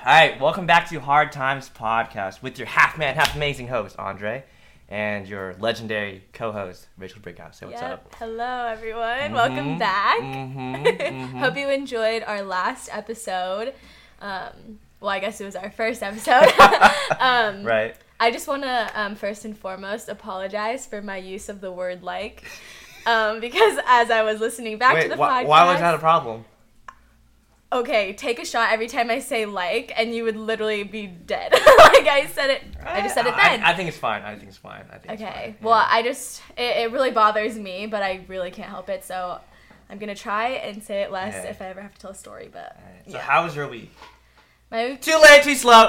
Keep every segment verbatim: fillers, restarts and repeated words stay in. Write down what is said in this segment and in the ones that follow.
Hi, welcome back to Hard Times Podcast with your half man, half amazing host, Andre, and your legendary co-host, Rachel Brickhouse. Say what's yep. up. Hello, everyone. Mm-hmm. Welcome back. Mm-hmm. Mm-hmm. Hope you enjoyed our last episode. Um, well, I guess it was our first episode. um, right. I just want to, um, first and foremost, apologize for my use of the word like. Um, because as I was listening back Wait, to the wh- podcast... why was that a problem? Okay, take a shot every time I say like, and you would literally be dead. Like, I said it, I just said it then. I, I think it's fine. I think it's fine. I think Okay, it's fine. well, Yeah. I just, it, it really bothers me, but I really can't help it, so I'm going to try and say it less Yeah. if I ever have to tell a story, but Alright, So yeah. how was your week? My Too late, too slow.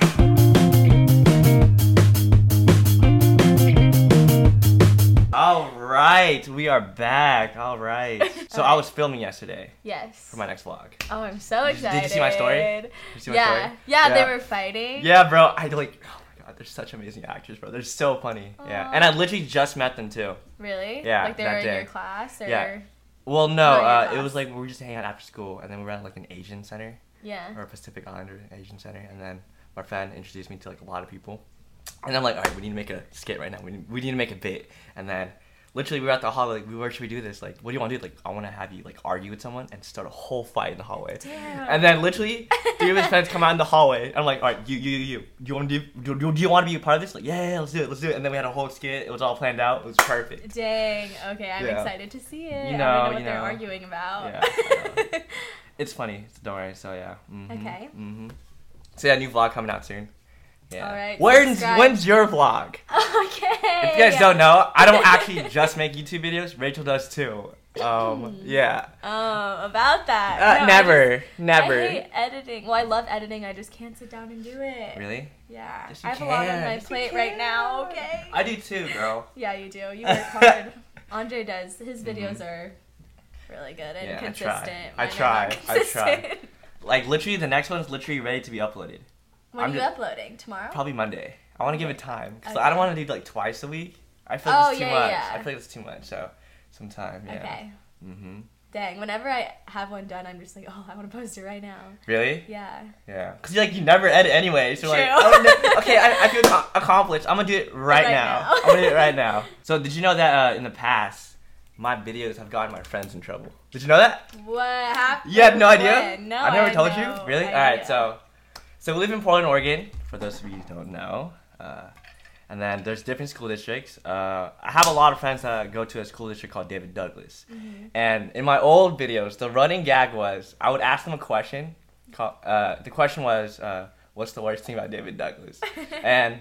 All right, we are back. All right. So I was filming yesterday Yes. for my next vlog. Oh, I'm so Did you- excited. did you see my story? Did you see my yeah. story? yeah, Yeah. they were fighting. Yeah, bro. I like. Oh my god, they're such amazing actors, bro. They're so funny. Yeah, Aw. and I literally just met them too. Really? Yeah, Like they that were in day. your class, or Yeah. Well, no, Not your uh, it class. was like we were just hanging out after school, and then we were at like an Asian center yeah. or a Pacific Islander Asian center, and then my friend introduced me to like a lot of people, and I'm like, all right, we need to make a skit right now. We need, we need to make a bit, and then. Literally, we were at the hallway, like, where should we do this? Like, what do you want to do? Like, I want to have you, like, argue with someone and start a whole fight in the hallway. Damn. And then, literally, three of his friends come out in the hallway. I'm like, all right, you, you, you, you. Do you want to do, do, do, do you want to be a part of this? Like, yeah, yeah, let's do it, let's do it. And then we had a whole skit. It was all planned out. It was perfect. Dang. Okay, I'm Yeah. excited to see it. You I know, don't know what you they're know. arguing about. Yeah, I know. It's funny. Don't worry. So, yeah. Mm-hmm, Okay. Mm-hmm. So, yeah, new vlog coming out soon. Yeah. All right, When's, subscribe. when's your vlog? Okay. If you guys don't know, I don't actually just make YouTube videos. Rachel does too. Um, yeah. Oh, about that. Uh, No, I never, just- never. I hate editing. Well, I love editing. I just can't sit down and do it. Really? Yeah. Yes, you I have a lot on can. my Yes, you plate right now, can. okay? I do too, girl. Yeah, you do. You work hard. Andre does. His videos Mhm. are really good and Yeah, I try. consistent. I Mine are try. not I try. consistent. Like literally, the next one's literally ready to be uploaded. When I'm are you just- uploading? Tomorrow? Probably Monday. I want to give it time because Okay. I don't want to do like twice a week. I feel like Oh, it's too yeah, much. yeah. I feel like it's too much. So, some time. Yeah. Okay. Mhm. Dang. Whenever I have one done, I'm just like, oh, I want to post it right now. Really? Yeah. Yeah. Cause like you never edit anyway. So like, True. oh, no, okay, I, I feel ac- accomplished. I'm gonna do it right, Right now. now. I'm gonna do it right now. So did you know that uh, in the past, my videos have gotten my friends in trouble? Did you know that? What happened? You had no idea? When? No, I've never I told had you? no Really? idea. Alright, so so we live in Portland, Oregon, for those of you who don't know. Uh, and then there's different school districts. Uh, I have a lot of friends that go to a school district called David Douglas. Mm-hmm. And in my old videos, the running gag was I would ask them a question. Called, uh, the question was, uh, what's the worst thing about David Douglas? And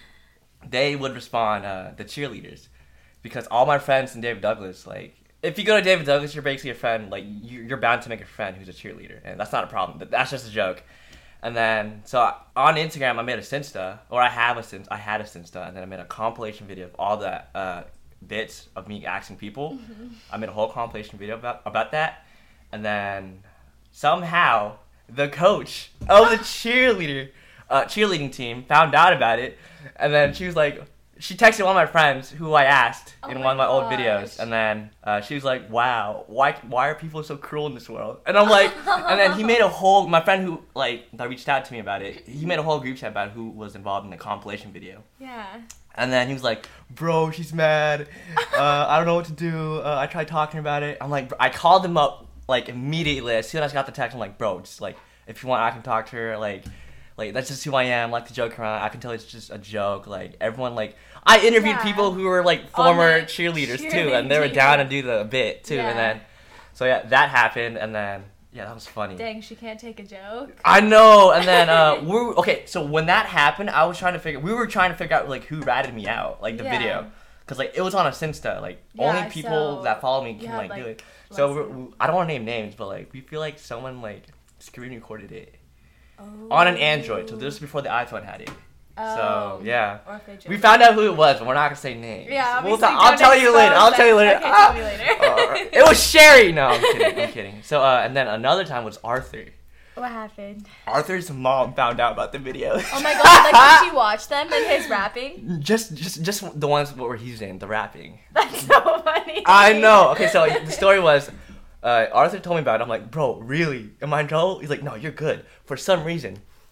they would respond, uh, the cheerleaders. Because all my friends in David Douglas, like, if you go to David Douglas, you're basically a friend, like, you- you're bound to make a friend who's a cheerleader. And that's not a problem. Th- That's just a joke. And then, so on Instagram, I made a Sinsta, or I have a Sinsta, I had a Sinsta, and then I made a compilation video of all the uh, bits of me asking people. I made a whole compilation video about, about that. And then, somehow, the coach of the cheerleader, uh, cheerleading team found out about it. And then she was like, she texted one of my friends who I asked Oh in my one of my old gosh. videos, and then uh, she was like, "Wow, why why are people so cruel in this world?" And I'm like, and then he made a whole my friend who like that reached out to me about it. He made a whole group chat about who was involved in the compilation video, Yeah. and then he was like, "Bro, she's mad. Uh, I don't know what to do. Uh, I tried talking about it." I'm like, I called him up like immediately as soon as I got the text. I'm like, "Bro, just like if you want, I can talk to her. Like, like that's just who I am. Like to joke around. I can tell it's just a joke. Like everyone like." I interviewed Yeah. people who were like On former the cheerleaders too, cheerleading and they were team. down to do the bit too. Yeah. And then, so yeah, that happened, and then yeah, that was funny. Dang, she can't take a joke. I know. And then uh, we were, okay. So when that happened, I was trying to figure. We were trying to figure out like who ratted me out, like the Yeah. video, because like it was on a Sinsta. Like Yeah, only people so that follow me you can had, like, like, do it. So less we're, than- we, I don't want to name names, but like we feel like someone like screen recorded it Oh. on an Android. So this was before the iPhone had it. Oh. So yeah. Or if they We joke. found out who it was, but we're not gonna say names. Yeah, we'll obviously ta- I'll don't tell you later. expose I'll tell you them. later. Okay, Ah! tell me later. Uh, it was Sherry. No, I'm kidding. I'm kidding. So uh, and then another time was Arthur. What happened? Arthur's mom found out about the video. Oh my god, like did she watch them and his rapping? just, just, just the ones where he's in the rapping. That's so funny. I know. Okay, so the story was, uh, Arthur told me about it. I'm like, bro, really? Am I in trouble? He's like, no, you're good. For some reason,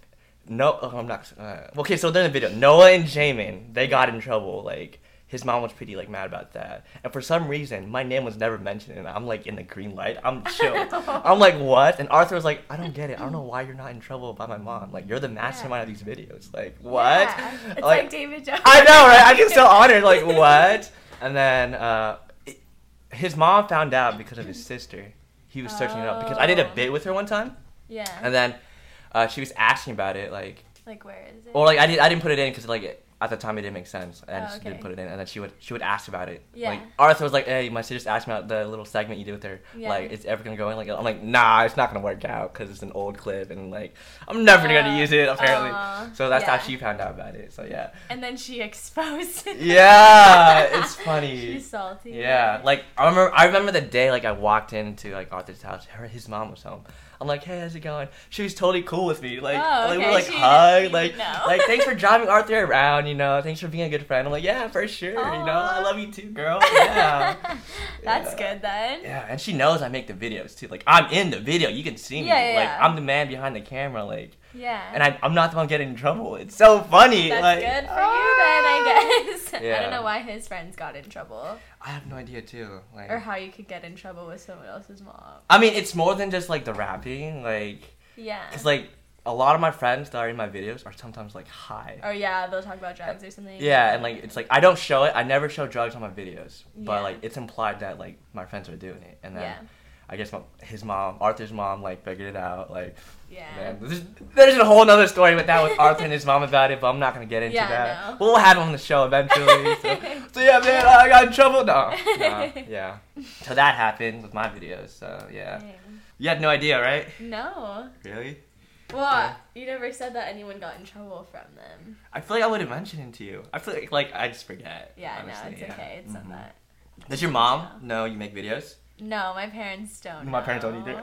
no, oh, I'm not. Uh, okay, so they're in the video. Noah and Jamin, they got in trouble. Like his mom was pretty like mad about that, and for some reason, my name was never mentioned, and I'm like in the green light. I'm chill. I'm like, what? And Arthur was like, I don't get it. I don't know why you're not in trouble by my mom. Like you're the mastermind yeah. of these videos. Like what? Yeah. It's like, like David Jones. I know, right? I get so honored. Like what? And then uh, it, his mom found out because of his sister. He was searching oh. it up because I did a bit with her one time. Yeah. And then uh, she was asking about it, like. Like where is it? Or like I did, I didn't put it in because like it, at the time it didn't make sense, and I oh, just okay. didn't put it in. And then she would she would ask about it. Yeah. Like Arthur was like, "Hey, my sister just asked me about the little segment you did with her. Yeah. Like, it's ever gonna go in?" Like, I'm like, "Nah, it's not gonna work out because it's an old clip, and like I'm never uh, gonna use it apparently." Uh, so that's yeah. how she found out about it. So yeah. And then she exposed it. Yeah, it's funny. She's salty. Yeah, like I remember I remember the day like I walked into like Arthur's house. Her his mom was home. I'm like, hey, how's it going? She was totally cool with me. Like, oh, okay. like we like she hug, like, know. like thanks for driving Arthur around, you know. Thanks for being a good friend. I'm like, yeah, for sure. Aww. You know, I love you too, girl. Yeah. That's yeah. good then. Yeah, and she knows I make the videos too. Like, I'm in the video. You can see me. Yeah, yeah, like, yeah. I'm the man behind the camera. Like, yeah. And I, I'm not the one getting in trouble. It's so funny. That's like, good for ah. you then, I guess. Yeah. I don't know why his friends got in trouble. I have no idea too. Like, or how you could get in trouble with someone else's mom. I mean, it's more than just like the rapping. Like, yeah. Cause like a lot of my friends that are in my videos are sometimes like high. Oh yeah, they'll talk about drugs or something. Yeah, and like it's like I don't show it. I never show drugs on my videos, but yeah. like it's implied that like my friends are doing it, and then yeah. I guess my, his mom, Arthur's mom, like figured it out. Like, yeah, man, there's, there's a whole nother story with that with Arthur and his mom about it, but I'm not gonna get into yeah, that. No. We'll have him on the show eventually. so. so yeah, man, I got in trouble. No, no, yeah. So that happened with my videos. So yeah, Dang. You had no idea, right? No. Really? Well, yeah. You never said that anyone got in trouble from them. I feel like I would have mentioned it to you. I feel like like I just forget. Yeah, honestly. no, it's yeah. okay. It's mm-hmm. not that. Does your mom know you make videos? No, my parents don't. My know. parents don't either.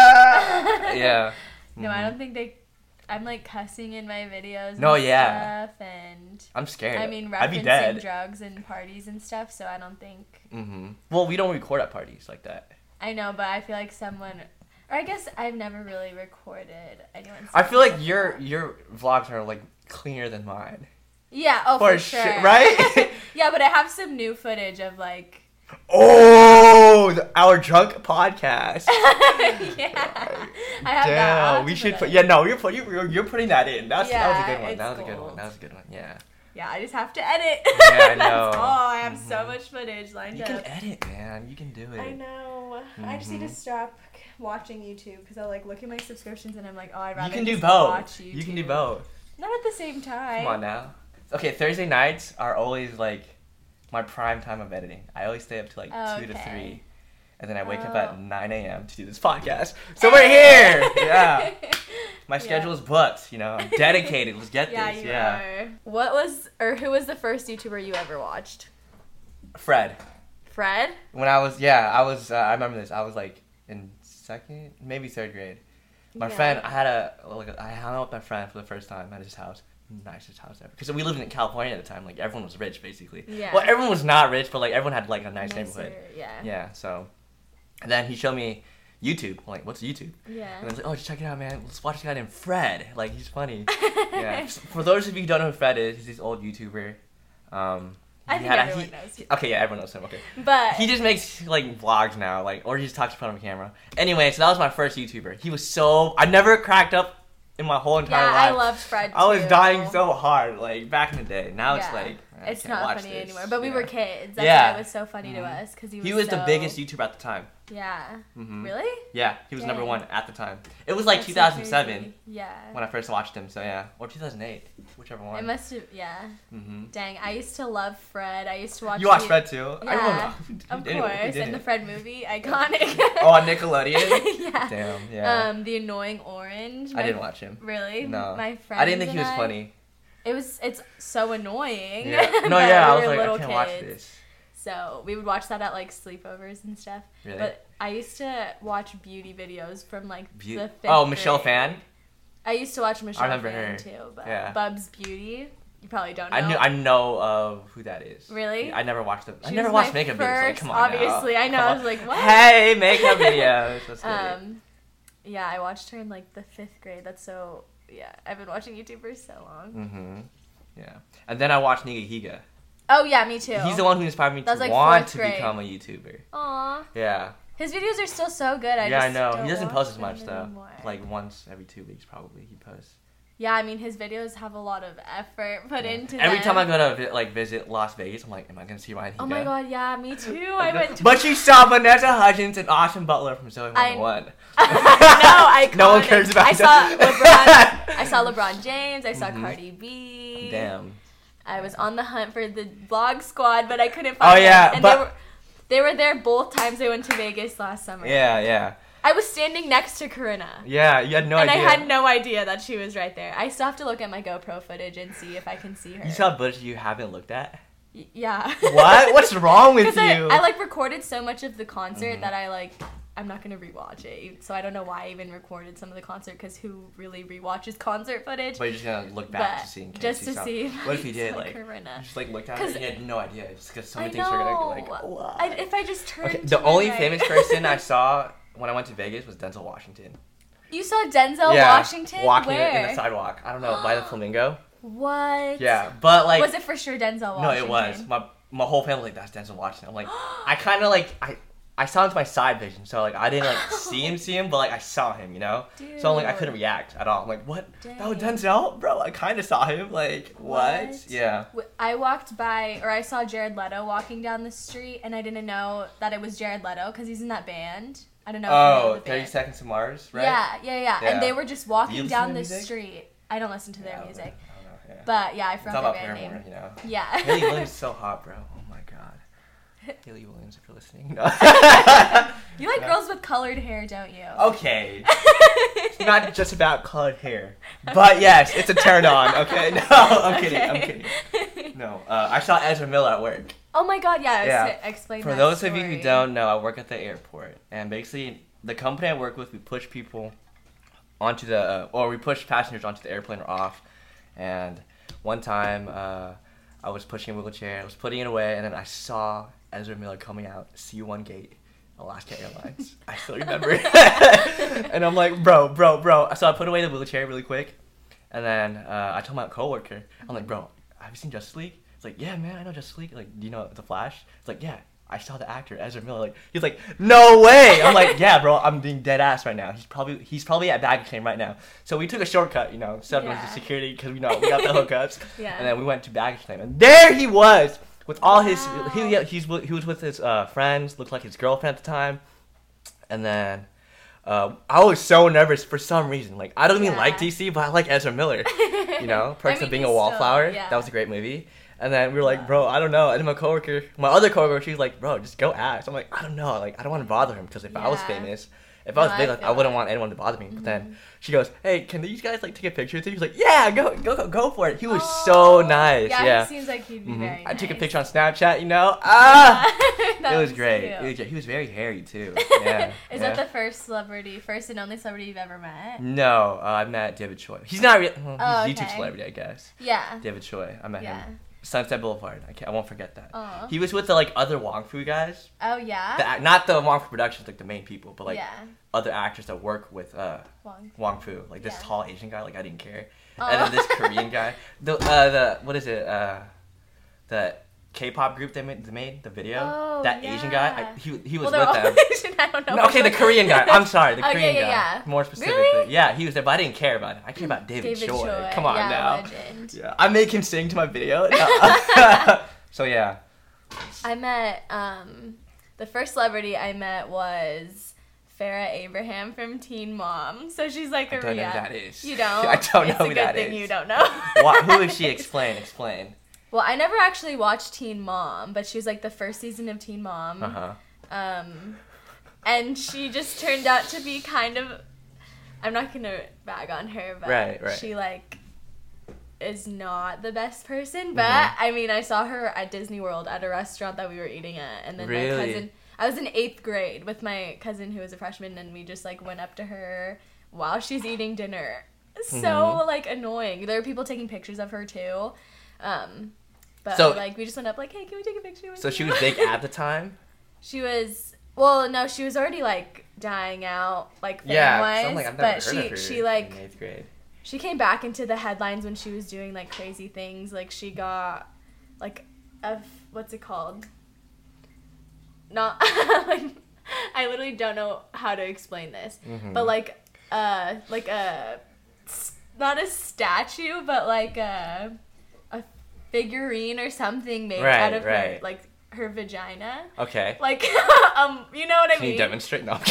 Ah! Yeah. No, mm-hmm. I don't think they. I'm like cussing in my videos. No, and yeah. Stuff and I'm scared. I mean, I'd be dead. referencing drugs and parties and stuff. So I don't think. Mm-hmm. Well, we don't record at parties like that. I know, but I feel like someone. Or I guess I've never really recorded anyone's. I feel like your your vlogs are like cleaner than mine. Yeah. Oh, for, for sure. sure. Right? Yeah, but I have some new footage of like. Oh, the, our drunk podcast. Yeah, I have Damn, that. we should put. Yeah, no, you're put, you're you're putting that in. That's yeah, that was a good one. That was gold. a good one. That was a good one. Yeah. Yeah, I just have to edit. Yeah, I know. That's all. I have mm-hmm. so much footage lined you up. You can edit, man. You can do it. I know. Mm-hmm. I just need to stop watching YouTube because I like look at my subscriptions and I'm like, oh, I'd rather you can do just both. watch YouTube. You can do both. Not at the same time. Come on now. Okay, Thursday nights are always like my prime time of editing. I always stay up to like oh, two okay. to three, and then I wake oh. up at nine a.m. to do this podcast. So we're here. Yeah. My schedule yeah. is booked. You know, I'm dedicated. Let's get yeah, this. You yeah. Are. What was or who was the first YouTuber you ever watched? Fred. Fred? When I was yeah, I was. Uh, I remember this. I was like in second, maybe third grade. My yeah. friend, I had a like, I hung out with my friend for the first time at his house. Nicest house ever. Because we lived in California at the time. Like everyone was rich, basically. Yeah. Well, everyone was not rich, but like everyone had like a nice Nicer, neighborhood. Yeah. Yeah. So, and then he showed me YouTube. I'm like, what's YouTube? Yeah. And I was like, oh, just check it out, man. Let's watch this guy named Fred. Like he's funny. Yeah. For those of you who don't know who Fred is, he's this old YouTuber. Um, I think had, everyone he, knows. Okay, yeah, everyone knows him. Okay. But he just makes like vlogs now, like, or he just talks in front of a camera. Anyway, so that was my first YouTuber. He was so I never cracked up in my whole entire yeah, life. I loved Fred too. I was dying so hard, like back in the day. Now yeah. it's like I it's can't not watch funny this. anymore. But we yeah. were kids. That's yeah. why it was so funny mm-hmm. to us because he was. He was so... the biggest YouTuber at the time. Yeah. Mm-hmm. Really? Yeah, he was Dang. number one at the time. It was like That's two thousand seven. So yeah. When I first watched him, so yeah, or two thousand eight, whichever one. It must have. Yeah. Mm-hmm. Dang, I used to love Fred. I used to watch. You watched the... Fred too? Yeah. I of did course, it. and the Fred movie, iconic. Oh, on Nickelodeon. Yeah. Damn. Yeah. Um, the annoying orange. I didn't watch him. Really? No. My friend. I didn't think he was I, funny. It was. It's so annoying. Yeah. No, but yeah. we I was were like, I little can't kids, watch this. So we would watch that at like sleepovers and stuff. Really? But I used to watch beauty videos from like Be- the fifth Oh, Michelle grade. Fan. I used to watch Michelle remember Fan her. too, but Yeah. Bub's Beauty. You probably don't know. I knew. I know of who that is. Really? I never watched them. I She never was watched my makeup videos. Like, first, come on obviously, now. I know. Come I on. was like, what? Hey, makeup videos. Let's get it. Um, yeah, I watched her in like the fifth grade. That's so yeah, I've been watching YouTube for so long. Mm-hmm. Yeah. And then I watched Nigahiga. Oh, yeah, me too. He's the one who inspired me That to was, like, want fourth to grade. become a YouTuber. Aw. Yeah. His videos are still so good. I yeah, just I know. don't He doesn't watch post as them much, though. anymore. Like, once every two weeks, probably, he posts. Yeah, I mean, his videos have a lot of effort put Yeah. into Every them. time I go to, vi- like, visit Las Vegas, I'm like, am I going to see Ryan Higa? Oh my god, yeah, me too. I went to... But you saw Vanessa Hudgens and Austin Butler from Zoe I- one oh one. no, I No one cares about I saw that. LeBron. I saw LeBron James. I saw Mhm. Cardi B. Damn. I was on the hunt for the vlog squad, but I couldn't find Oh, yeah, them. And but- they were they were there both times I went to Vegas last summer. Yeah, yeah. I was standing next to Corinna. Yeah, you had no and idea. I had no idea that she was right there. I still have to look at my GoPro footage and see if I can see her. You saw footage you haven't looked at? Y- yeah. What? What's wrong with Because I, you? I like recorded so much of the concert Mhm. that I like. I'm not gonna rewatch it, so I don't know why I even recorded some of the concert. Because who really rewatches concert footage? But you're just gonna look back But to see in case just you to saw. see if What if I you did saw like? Corinna. You just like looked at it 'Cause and you had no idea. Just because so I many things are gonna know. be like, what? I, if I just turned. Okay, to the my only right. famous person I saw when I went to Vegas was Denzel Washington. You saw Denzel yeah, Washington walking where? in the sidewalk. I don't know, by the flamingo. What? Yeah, but like was it for sure Denzel Washington? no, it was my my whole family like that's Denzel Washington. I'm like, I kind of like I. I saw him to my side vision, so like I didn't like see him, see him, but like I saw him, you know. Dude. So like I couldn't react at all. I'm like, what? Oh, Dang. Denzel, bro. I kind of saw him. Like what? What? Yeah. W- I walked by, or I saw Jared Leto walking down the street, and I didn't know that it was Jared Leto because he's in that band. I don't know. If you know Oh, the thirty band. Seconds to Mars, right? Yeah, yeah, yeah, Yeah. And they were just Do you walking listen down to the music? street. I don't listen to their Yeah, I don't music, know, I don't know, yeah. but yeah, I It's forgot all their about band Paramore, name. you know. Yeah. Haley Williams is so hot, bro. Oh my god. Haley Williams, if you're listening. No. You like No. girls with colored hair, don't you? Okay. It's not just about colored hair. But yes, it's a turn on, okay? No, I'm kidding, I'm Okay. kidding. No, uh, I saw Ezra Miller at work. Oh my god, yeah. Yeah. s- Explain For that those of you story. who don't know, I work at the airport. And basically, the company I work with, we push people onto the, uh, or we push passengers onto the airplane or off. And one time, uh, I was pushing a wheelchair, I was putting it away, and then I saw Ezra Miller coming out, C one gate, Alaska Airlines. I still remember. And I'm like, bro, bro, bro. So I put away the wheelchair really quick. And then uh, I told my coworker, I'm like, bro, have you seen Justice League? It's like, yeah, man, I know Justice League. Like, do you know The Flash? It's like, yeah, I saw the actor Ezra Miller. Like, he's like, no way. I'm like, yeah, bro, I'm being dead ass right now. He's probably he's probably at baggage claim right now. So we took a shortcut, you know, stepped Yeah. into security because we know we got the hookups. Yeah. And then we went to baggage claim, and there he was with all his. Wow. He yeah, he's wi- he was with his uh, friends. Looked like his girlfriend at the time, and then. Uh, I was so nervous for some reason. Like, I don't even Yeah. like D C, but I like Ezra Miller. You know, Perks I mean, of Being he's a still- Wallflower. yeah. That was a great movie. And then we were like, Wow. bro, I don't know. And then my coworker, my other coworker, she's like, bro, just go ask. I'm like, I don't know. Like, I don't want to bother him because if I was Yeah. famous, if I was No, big, I like, I feel wouldn't that. want anyone to bother me. But Mhm. then she goes, hey, can these guys like take a picture with you? He's like, yeah, go, go, go, go for it. He was so Oh, nice. Yeah, Yeah. he seems like he'd be Mhm. very I took a nice. picture on Snapchat. You know, ah, That it was great. cute. It was great. He was very hairy too. Yeah. Is yeah. that the first celebrity, first and only celebrity you've ever met? No, uh, I met David Choi. He's not real. Well, he's Oh, a YouTube okay. celebrity, I guess. Yeah. David Choi. I met Yeah. him. Sunset Boulevard. I can't. I won't forget that. Aw. He was with the like other Wong Fu guys. Oh yeah. The, act- not the Wong Fu Productions, like the main people, but like yeah. other actors that work with uh, Wong. Wong Fu. Like this Yeah. tall Asian guy. Like I didn't care. Oh. And then this Korean guy. The uh, the what is it? Uh, the K-pop group they made, they made the video. Oh, that Asian guy. I, yeah. he he was Well, they're with all them. Asian, I don't know. No, okay, the Korean guy. I'm sorry, the Oh, yeah, Korean yeah, guy. yeah. More specifically. Really? Yeah, he was there, but I didn't care about it. I care about David, David Choi. Choi. Come on yeah, now. Legend. Yeah, I make him sing to my video. No. So yeah. I met um the first celebrity I met was Farrah Abraham from Teen Mom. So she's like a I don't know who rea- that is. You don't? I don't know it's who a good that thing is. you don't know. What, who is she? Explain, explain. Well, I never actually watched Teen Mom, but she was like the first season of Teen Mom. Uh huh. Um, and she just turned out to be kind of. I'm not gonna bag on her, but Right, right. she like is not the best person. But Mhm. I mean, I saw her at Disney World at a restaurant that we were eating at, and then my Really? cousin. I was in eighth grade with my cousin who was a freshman, and we just like went up to her while she's eating dinner. So Mhm. like annoying. There were people taking pictures of her too. Um, but So- like we just went up like, hey, can we take a picture with So you? she was big at the time. She was well, no, she was already like dying out, like fame Yeah. wise. So I'm like, I've never but heard she of her she like in eighth grade. she came back into the headlines when she was doing like crazy things. Like she got like a what's it called? Not like I literally don't know how to explain this, mm-hmm. but like uh like a not a statue, but like a a figurine or something made right, out of right. her like her vagina. Okay. Like um you know what I Can mean? you demonstrate? No.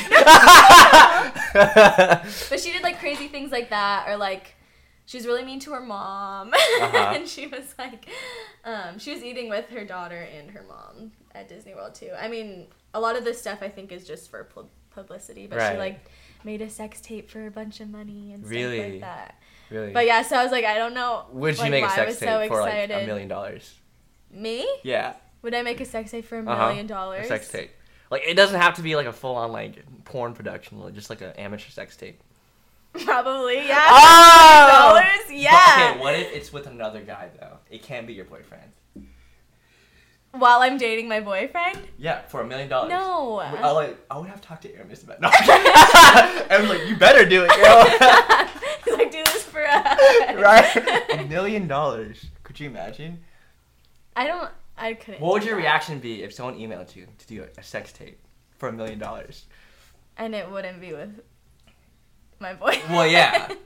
But she did like crazy things like that, or like she was really mean to her mom, uh-huh. and she was like, um, she was eating with her daughter and her mom at Disney World too. I mean, a lot of this stuff I think is just for pu- publicity, but right. she like made a sex tape for a bunch of money and really? stuff like that. Really? But yeah, so I was like, I don't know. Would you like, make a why sex I was tape so for excited. like a million dollars? Me? Yeah. Would I make a sex tape for a uh-huh. million dollars? A sex tape. Like it doesn't have to be like a full on like porn production, like just like an amateur sex tape. Probably, yeah. Oh! Dollars, yeah. Okay, what if it's with another guy though? It can't be your boyfriend. While I'm dating my boyfriend? Yeah, for a million dollars. No. I like. I would have talked to Aramis about. No, I was like, you better do it, girl. He's like, do this for us. Right. A million dollars. Could you imagine? I don't. I couldn't. What would your that. reaction be if someone emailed you to do a sex tape for a million dollars? And it wouldn't be with my boyfriend. Well, yeah. No,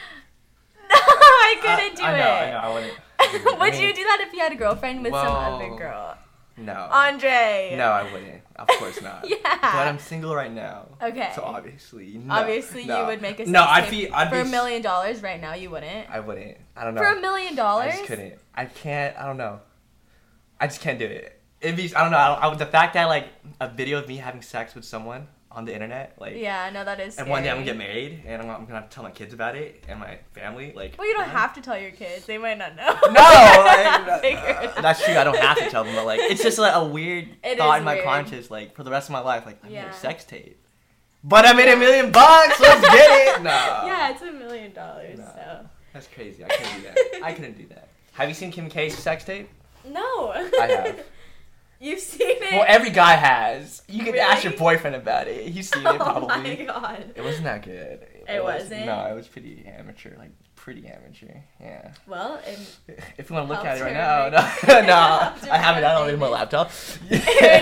I couldn't uh, do I know, it. I know. I wouldn't. Would I mean, you do that if you had a girlfriend with some well, other girl? No. Andre. No, I wouldn't. Of course not. Yeah. But I'm single right now. Okay. So obviously, no. Obviously, no. you would make a sex no, I'd tape be, I'd for be, a million dollars right now. You wouldn't. I wouldn't. I don't know. For a million dollars? I just couldn't. I can't. I don't know. I just can't do it. It'd be. I don't know. I don't, I would, the fact that like a video of me having sex with someone on the internet, like. Yeah, no, that is. And scary. one day I'm gonna get married, and I'm, I'm gonna have to tell my kids about it and my family. Like. Well, you don't yeah. have to tell your kids. They might not know. No, like, uh, that's true. I don't have to tell them, but like, it's just like a weird It thought is in my weird. conscience, like for the rest of my life, like I made Yeah. a sex tape, but I made a million bucks. Let's get it. No. Yeah, it's a million dollars. No. So. That's crazy. I couldn't do that. I couldn't do that. Have you seen Kim K's sex tape? No. I have. You've seen it? Well, every guy has. You can Really? ask your boyfriend about it. He's seen it probably. Oh my god. It wasn't that good. It, It was, wasn't? No, it was pretty amateur. Like pretty amateur. Yeah. Well, it, If you want to look at Helps it right her now, make- no, no, Helps her I have it. I don't make need my it. laptop. here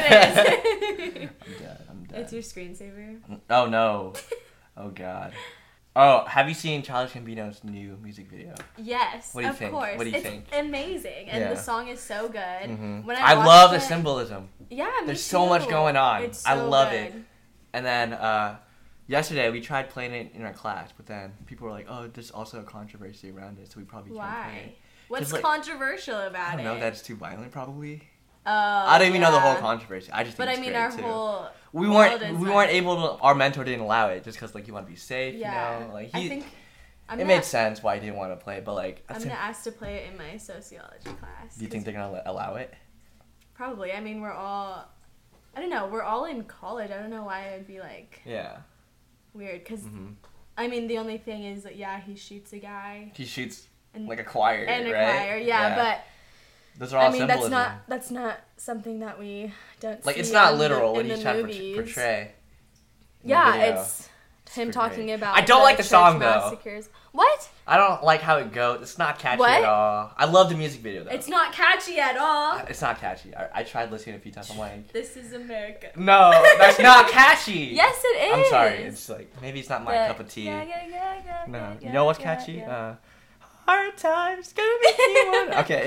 it is. I'm dead. I'm dead. It's your screensaver. Oh no. Oh god. Oh, have you seen Childish Gambino's new music video? Yes, What do you of think? course. What do you it's think? amazing, and Yeah. the song is so good. Mm-hmm. When I, I watched love the it- symbolism. Yeah, me There's so much too. going on. It's I so love good. it. And then uh, yesterday we tried playing it in our class, but then people were like, "Oh, there's also a controversy around it, so we probably can't play Why? it." What's Just like- controversial I about don't it? know. That's too violent, probably. Oh, I don't even know the whole yeah. controversy. I just think But I it's mean, great our too. whole we world weren't is we like- weren't able to. Our mentor didn't allow it just because like you want to be safe. Yeah, You know, like I he. think I'm it gonna, made sense why he didn't want to play, but like. I'm that's gonna it. ask to play it in my sociology class. Do you think 'cause they're gonna let- allow it? probably? I mean, we're all. I don't know. We're all in college. I don't know why it would be like Yeah. weird. Cause hmm I mean, the only thing is that yeah, he shoots a guy He shoots and like a choir, and a right? choir. Yeah, but. those are all I mean, that's symbolism. not that's not something that we don't Like see it's not in literal the, what in he's the trying to movies. portray- portray. in the Yeah, video. it's him pretty talking great. about. I don't like the church song, though. massacres. What? I don't like how it goes. It's not catchy What? at all. I love the music video though. It's not catchy at all. It's not catchy. I, I tried listening a few times. I'm like, This is America. no, that's not catchy. Yes, it is. I'm sorry. It's like maybe it's not my The- cup of tea. Yeah, yeah, yeah, yeah, No, yeah, you know what's yeah, catchy? yeah. Uh, hard times gonna make you one. Okay.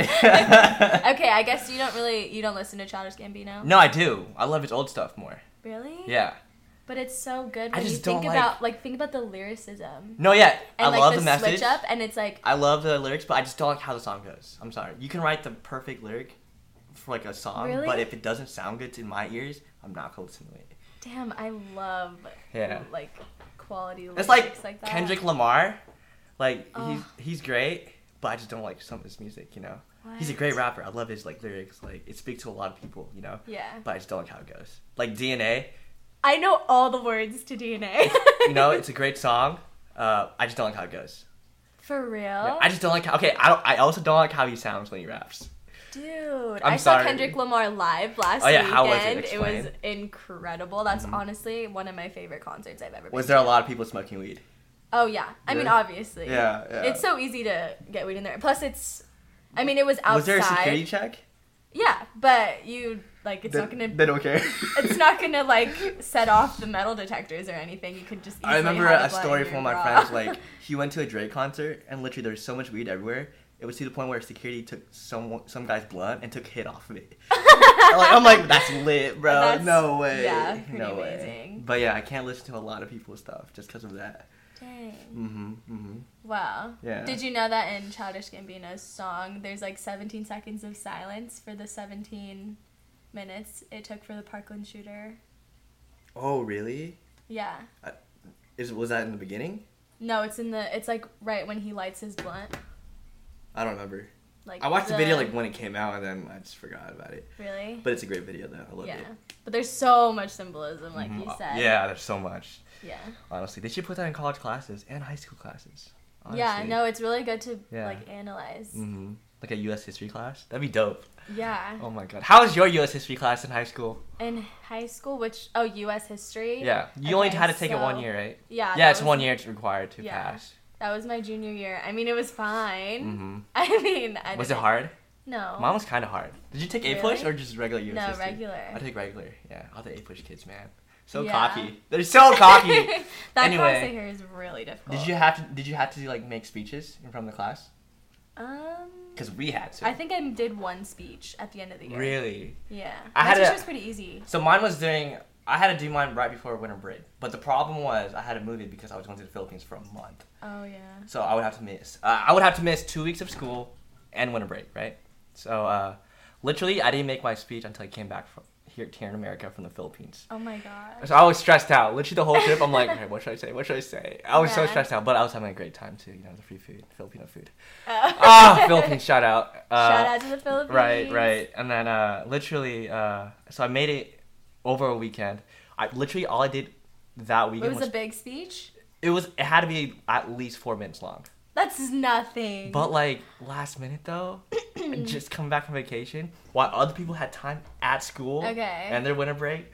Okay, I guess you don't really you don't listen to Childish Gambino. No, I do. I love his old stuff more. Really? Yeah. But it's so good I when you just think don't like- about like think about the lyricism No, yeah. and I like love the, the message. switch up, and it's like I love the lyrics, but I just don't like how the song goes. I'm sorry. You can write the perfect lyric for like a song, Really? but if it doesn't sound good to my ears, I'm not gonna listen to it. damn, I love Yeah. like quality lyrics It's like, like that. Kendrick Lamar. Like Oh. he's he's great, but I just don't like some of his music. You know, he's a What? great rapper. I love his like lyrics. Like it speaks to a lot of people. You know, Yeah. but I just don't like how it goes. Like D N A. I know all the words to D N A. You know, it's a great song. Uh, I just don't like how it goes. For real? Yeah, I just don't like how. Okay, I don't. I also don't like how he sounds when he raps. Dude, I'm I saw sorry. Kendrick Lamar live last Oh, yeah, weekend. how was it? It was Explain. incredible. That's Mhm. honestly one of my favorite concerts I've ever been Was to. there a lot of people smoking weed? Oh yeah, I Really? mean obviously. Yeah, yeah. It's so easy to get weed in there. Plus, it's. I mean, it was outside. Was there a security check? Yeah, but you like it's they, not gonna. They don't care. It's not gonna like set off the metal detectors or anything. You could just. I remember have a it blunt story in from your one of my bra. friends. Like he went to a Drake concert and literally there was so much weed everywhere. It was to the point where security took some some guy's blunt and took a hit off of it. like, I'm like, that's lit, bro. That's, no way. yeah, pretty no way. amazing. But yeah, I can't listen to a lot of people's stuff just because of that. Dang. Mm-hmm. Mm-hmm. Wow. Yeah. Did you know that in Childish Gambino's song, there's like seventeen seconds of silence for the seventeen minutes it took for the Parkland shooter? Oh, really? Yeah. Is was that in the beginning? No, it's in the. It's like right when he lights his blunt. I don't remember. Like I watched the, the video like when it came out and then I just forgot about it. Really? But it's a great video though. I love yeah. it. But there's so much symbolism, like Mhm. you said. Yeah, there's so much. Yeah. Honestly, they should put that in college classes and high school classes. Honestly. Yeah. No, it's really good to Yeah. like analyze. Mm-hmm. Like a U S history class. That'd be dope. Yeah. Oh my god. How was your U S history class in high school? In high school, which oh U S history. Yeah, you only Okay, had to take it one so- year, right? Yeah. Yeah, that it's was- one year. It's required to Yeah. pass. That was my junior year. I mean, it was fine. Mm-hmm. I mean, I Was it didn't- hard? No. Mine was kind of hard. Did you take A push Really? or just regular U S No, history? regular. I take regular. Yeah, all the A push kids, man. So Yeah. cocky. They're so cocky. that Anyway. class I hear is really difficult. Did you have to? Did you have to like make speeches in front of the class? Um. Because we had to. I think I did one speech at the end of the year. Really? Yeah. I My had teacher a- was pretty easy. So mine was during. I had to do mine right before winter break, but the problem was I had to move it because I was going to the Philippines for a month. Oh yeah. So I would have to miss. Uh, I would have to miss two weeks of school and winter break, right? So uh, literally, I didn't make my speech until I came back from here, here in America from the Philippines. Oh my god. So I was stressed out. Literally the whole trip, I'm like, okay, what should I say? What should I say? I was so Yeah. stressed out, but I was having a great time too. You know, the free food, Filipino food. Uh, Ah, Philippines, shout out. Uh, Shout out to the Philippines. Right, right. And then uh, literally, uh, so I made it over a weekend. I literally all I did that It weekend was was a big speech. it was it had to be at least four minutes long. That's nothing. But like last minute though, just come back from vacation while other people had time at school Okay. and their winter break.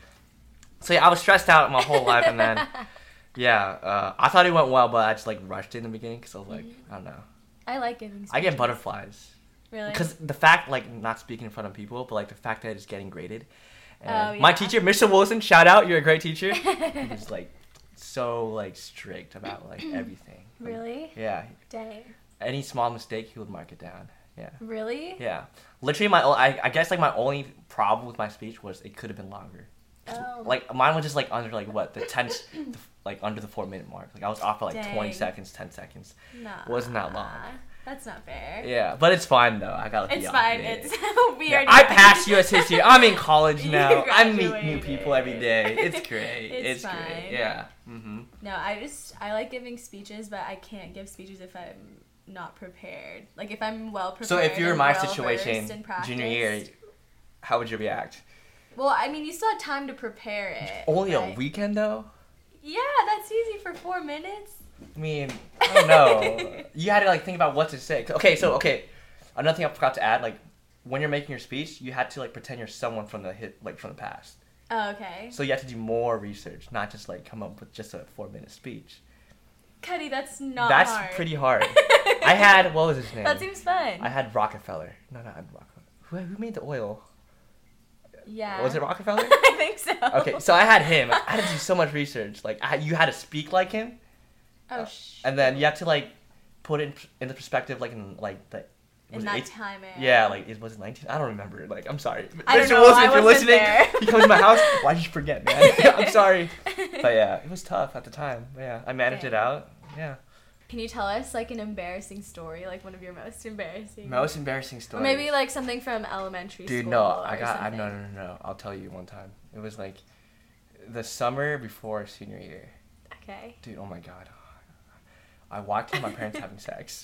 So yeah, I was stressed out my whole life, and then yeah, uh, I thought it went well, but I just like rushed it in the beginning because I was like, I don't know. I like giving speeches. I get butterflies Really? because the fact like not speaking in front of people, but like the fact that it's getting graded. And Oh, my yeah. teacher, Mister Wilson, shout out, you're a great teacher. He was like so like strict about like everything. Like, Really? yeah. Dang. Any small mistake, he would mark it down. Yeah. Really? Yeah. Literally, my o- I, I guess like my only problem with my speech was it could have been longer. Oh. Like mine was just like under like what the ten s- the, like under the four minute mark. Like I was off for like twenty Dang. seconds, ten seconds. Nah. Wasn't that long. That's not fair. Yeah, but it's fine though. I got It's fine. It's we Yeah, already. I passed U S history. I'm in college You now. I meet new graduated. people every day. It's great. It's it's great. fine. Yeah. Mhm. No, I just I like giving speeches, but I can't give speeches if I'm not prepared. Like if I'm well prepared. So if you were in and my well-versed situation, and junior year, practiced- how would you react? Well, I mean, you still had time to prepare it. Only a right? weekend though. Yeah, that's easy for four minutes. I mean, I don't know. You had to like think about what to say. Okay, so okay, another thing I forgot to add, like when you're making your speech, you had to like pretend you're someone from the hit, like from the past. Oh, okay. So you have to do more research, not just like come up with just a four minute speech. Cuddy, that's not That's hard. pretty hard. I had what was his name? That seems fun. I had Rockefeller. No, not Rockefeller. Who, who made the oil? yeah. Was it Rockefeller? I think so. Okay, so I had him. I had to do so much research. Like I, you had to speak like him, Oh, sh- and then you have to like put it in, in the perspective, like in like the. in was it that eight- time era. Yeah, like it was nineteen. I don't remember. Like I'm sorry, I don't Mister know, Wilson. I If you're wasn't listening, there. you come to my house. Why did you forget, man? I'm sorry, but yeah, it was tough at the time. But yeah, I managed it Dang. out. Yeah. Can you tell us like an embarrassing story, like one of your most embarrassing? Most embarrassing story. Or maybe like something from elementary Dude, school. no, I or got. I, something. no, no, no, no. I'll tell you one time. It was like the summer before senior year. Okay. Dude, oh my god. I walked in my parents having sex.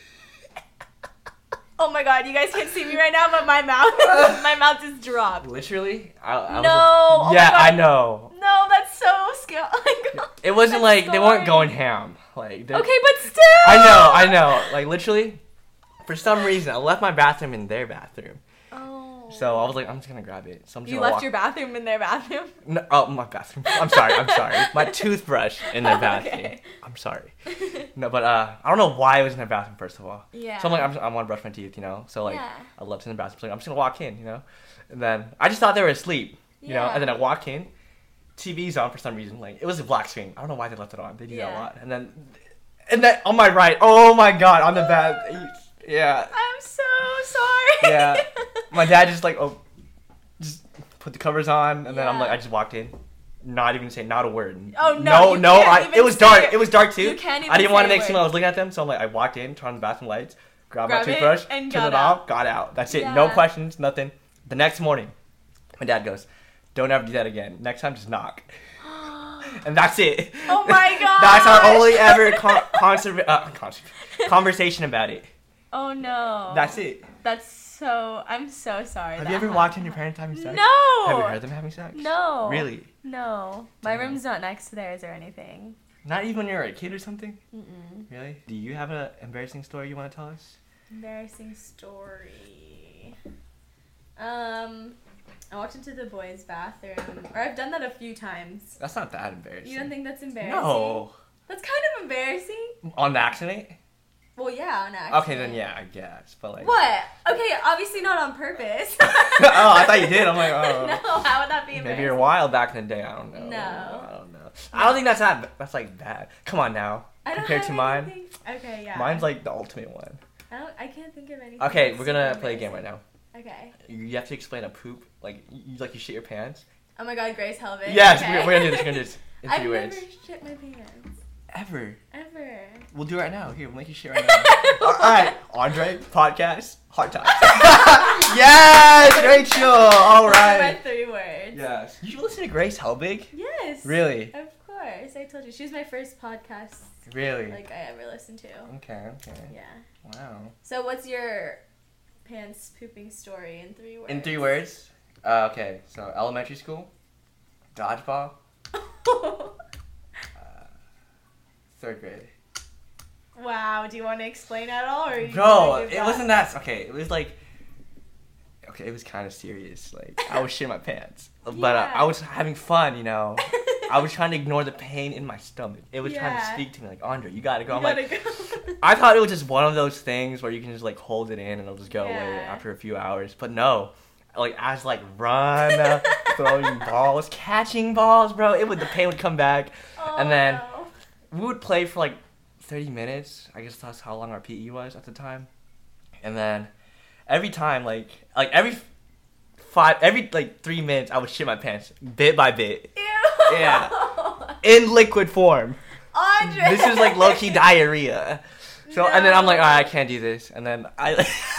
Oh my god, you guys can't see me right now, but my mouth, my mouth just dropped. Literally? I, I No, was like, oh my yeah, God. I know. No, that's so scary. It wasn't That's like they weren't scarring. going ham. Like they- Okay, but still. I know, I know. Like literally, for some reason, I left my bathroom in their bathroom. Oh. So I was like, I'm just gonna grab it. So I'm just You gonna left walk. your bathroom in their bathroom? No, oh, my bathroom. I'm sorry. I'm sorry. My toothbrush in their bathroom. Okay. I'm sorry. No, but uh, I don't know why it was in their bathroom. First of all. Yeah. So I'm like, I'm, I want to brush my teeth, you know. So like, Yeah. I left in the bathroom. So like, I'm just gonna walk in, you know. And then I just thought they were asleep, you know. Yeah. And then I walk in, T V's on for some reason. Like it was a black screen. I don't know why they left it on. They do that Yeah. a lot. And then, and then on my right, oh my god, on the bed, yeah. I'm so sorry. Yeah. My dad just like, oh, just put the covers on, and then I'm Yeah. like, I just walked in, not even saying, not a word. Oh, no, no, you no. can't I, even it was say dark. it. It was dark too. You can't even I didn't want to say a make it seem word. like I was looking at them, so I'm like, I walked in, turned on the bathroom lights, grabbed Grab my it, toothbrush, and turned got it out. off, got out. That's it. No Yeah. questions, nothing. The next morning, my dad goes, "Don't ever do that again. Next time, just knock." And that's it. Oh my god. That's our only ever con- conserv- uh, conserv- conversation about it. Oh no. That's it. That's so. I'm so sorry. Have that you ever happened. walked in your parents having sex? No. Have you heard them having sex? No. Really? No. My Damn. room's not next to theirs or anything. Not even when you're a kid or something? Mm-mm. Really? Do you have an embarrassing story you want to tell us? Embarrassing story. Um, I walked into the boys' bathroom, or I've done that a few times. That's not that embarrassing. You don't think that's embarrassing? No. That's kind of embarrassing. On accident? Well, yeah, on accident. Okay, then yeah, I guess. But like. What? Okay, obviously not on purpose. Oh, I thought you did. I'm like, oh. No, how would that be embarrassing? Maybe you're wild back in the day. I don't know. No. I don't know. I don't think that's that. That's like bad. Come on now. I don't Compared have to mine. anything- Okay, yeah. Mine's like the ultimate one. I don't. I can't think of anything. Okay, that's we're gonna super play a game right now. embarrassing. Okay. You have to explain a poop. Like, you, like you shit your pants. Oh my God, Grace Helbig. Yes, okay. we're, we're gonna do this. We're gonna do this in I've three words. never shit my pants. Ever. Ever. We'll do it right now. Here, we'll make you shit right now. All right, Andre, podcast, hard time. Yes, Rachel. All Those are my right. three words. Yes. You listen to Grace Helbig? Yes. Really? Of course. I told you. She was my first podcast Really? like I ever listened to. Okay. Okay. Yeah. Wow. So what's your pants pooping story in three words? In three words. Uh, okay. So elementary school, dodgeball, third grade. Wow. Do you want to explain at all, or are you Bro, gonna give it that? wasn't that. Okay, it was like. Okay, it was kind of serious. Like I was shitting my pants, but uh, Yeah. I was having fun. You know. I was trying to ignore the pain in my stomach. It was trying to Yeah. speak to me like, Andre, you gotta go. You I'm gotta like, go. I thought it was just one of those things where you can just like hold it in and it'll just go away Yeah. after a few hours. But no, like I was like run, uh, throwing balls, catching balls, bro. It would the pain would come back, Oh, and then no. we would play for like thirty minutes. I guess that's how long our P E was at the time. And then every time, like like every five, every like three minutes, I would shit my pants bit by bit. Ew. Yeah. In liquid form. Andre. This is like low key diarrhea. So and then I'm like, No. alright, I can't do this. And then I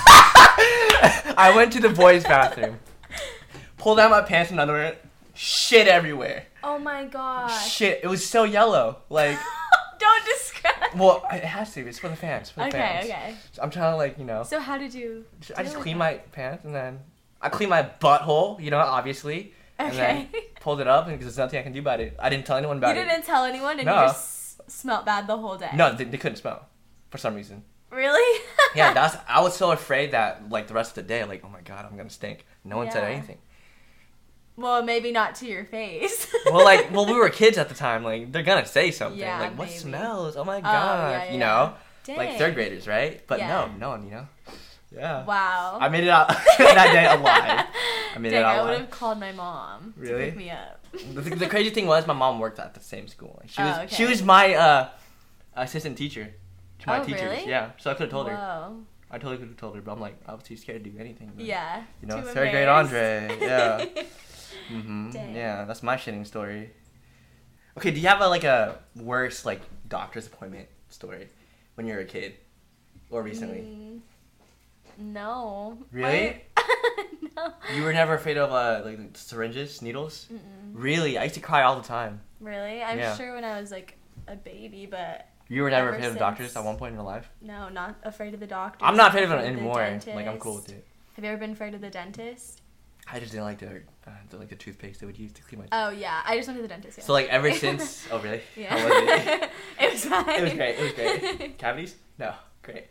I went to the boys' bathroom, pulled out my pants and underwear, shit everywhere. Oh my gosh. Shit, it was so yellow. Like, Don't describe. well, it has to. It's for the fans. For the Okay. fans. Okay. So I'm trying to like, you know, So how did you? I just deal with cleaned that? my pants and then I cleaned my butthole. You know, obviously. And Okay. then pulled it up because there's nothing I can do about it. I didn't tell anyone about You it. didn't tell anyone, and No. you just smelled bad the whole day. No, they, they couldn't smell for some reason. Really? Yeah, that's. I was so afraid that like the rest of the day, like, oh my god, I'm gonna stink. No one said Yeah. anything. Well, maybe not to your face. Well, like, well, we were kids at the time. Like, they're gonna say something. Yeah, like, what maybe. smells? Oh my god, yeah, you yeah. know, Dang. like third graders, right? But Yeah. no, no one, you know. Yeah. Wow. I made it out that day alive. I made Dang, it out I would alive. have called my mom to Really? pick me up. The, the crazy thing was, my mom worked at the same school. Like, she was, Oh, okay. she was my uh, assistant teacher to my Oh, teachers. really? Yeah, so I could have told her. Whoa. I totally could have told her, but I'm like, I was too scared to do anything. But, Yeah. You know, too third grade embarrassed. Andre. Yeah. Mm-hmm. Dang. Yeah, that's my shitting story. Okay, do you have a, like a worse like doctor's appointment story when you were a kid or recently? Mm, no. Really? My- no. You were never afraid of uh, like syringes, needles? Mm-mm. Really? I used to cry all the time. Really? I'm Yeah. sure when I was like a baby, but You were never Ever afraid of since- doctors at one point in your life? no, not afraid of the doctor. I'm not afraid of it the anymore. Like I'm cool with dentist. it. Have you ever been afraid of the dentist? I just didn't like the, uh, the like the toothpaste they would use to clean my teeth. Oh yeah, I just went to the dentist. Yeah. So like ever since, oh really? yeah. How was it? It was fine. It was great. It was great. Cavities? No, great.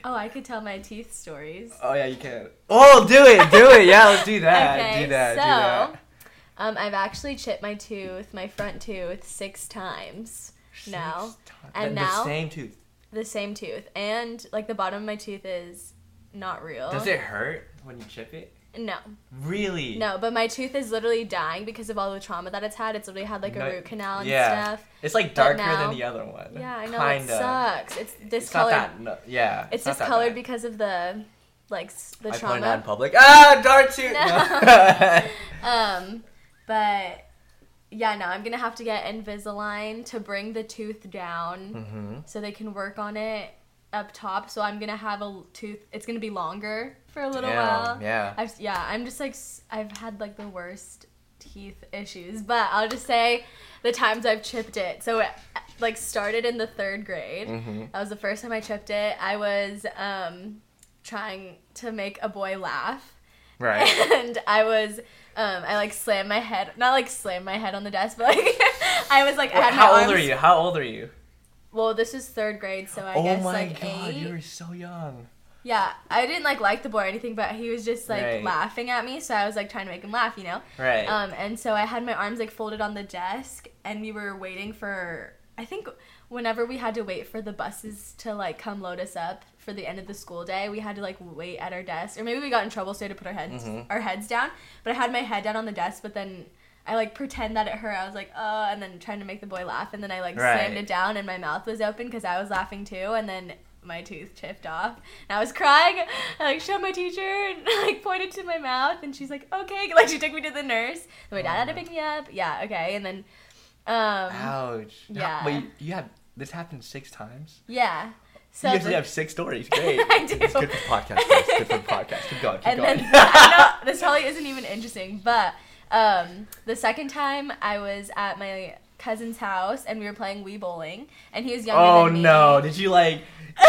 Oh, I could tell my teeth stories. Oh yeah, you can. Oh, do it, do it. Yeah, let's do that. Okay, do that. so, do that. Um, I've actually chipped my tooth, my front tooth, six times now, Six times. and the, now the same tooth. the same tooth, and like the bottom of my tooth is not real. Does it hurt when you chip it? No. Really? No, but my tooth is literally dying because of all the trauma that it's had. It's literally had like a No, root canal and yeah. stuff. It's like But darker now- than the other one. Yeah, I know Kinda. it sucks. It's It's not discolored. that. No, yeah. It's not that discolored bad. because of the like s- the I trauma. pointed out in public. Ah, dark tooth. No. um, but yeah, no, I'm gonna have to get Invisalign to bring the tooth down mm-hmm. so they can work on it up top. So I'm gonna have a l- tooth. It's gonna be longer for a little while. Yeah. I've yeah, I'm just like s- I've had like the worst teeth issues, but I'll just say the times I've chipped it. So it like started in the third grade. Mm-hmm. That was the first time I chipped it. I was um trying to make a boy laugh. Right. And I was um I like slammed my head, not like slammed my head on the desk, but like I was like I Wait, had my how old arms- are you? How old are you? Well, this is third grade, so I oh guess my like god, eight. you were so young. Yeah, I didn't like like the boy or anything, but he was just like Right. laughing at me, so I was like trying to make him laugh, you know. Right. Um, and so I had my arms like folded on the desk, and we were waiting for. I think whenever we had to wait for the buses to like come load us up for the end of the school day, we had to like wait at our desk, or maybe we got in trouble, so we had to put our heads Mhm. our heads down. But I had my head down on the desk, but then. I like pretend that it hurt. I was like, oh, and then trying to make the boy laugh, and then I like Right. slammed it down, and my mouth was open because I was laughing too, and then my tooth chipped off, and I was crying. I like showed my teacher and like pointed to my mouth, and she's like, okay, like she took me to the nurse. And my dad had to pick me up. Yeah, okay, and then, um, Ouch. yeah. Wait, you had this happened six times. yeah. So you actually the- have six stories. Great. I do. It's good for the podcast. Guys. Good for the podcast. Keep going. Keep and going. then I know this probably isn't even interesting, but um, the second time I was at my cousin's house and we were playing Wii bowling, and he was younger oh than me. no! Did you like?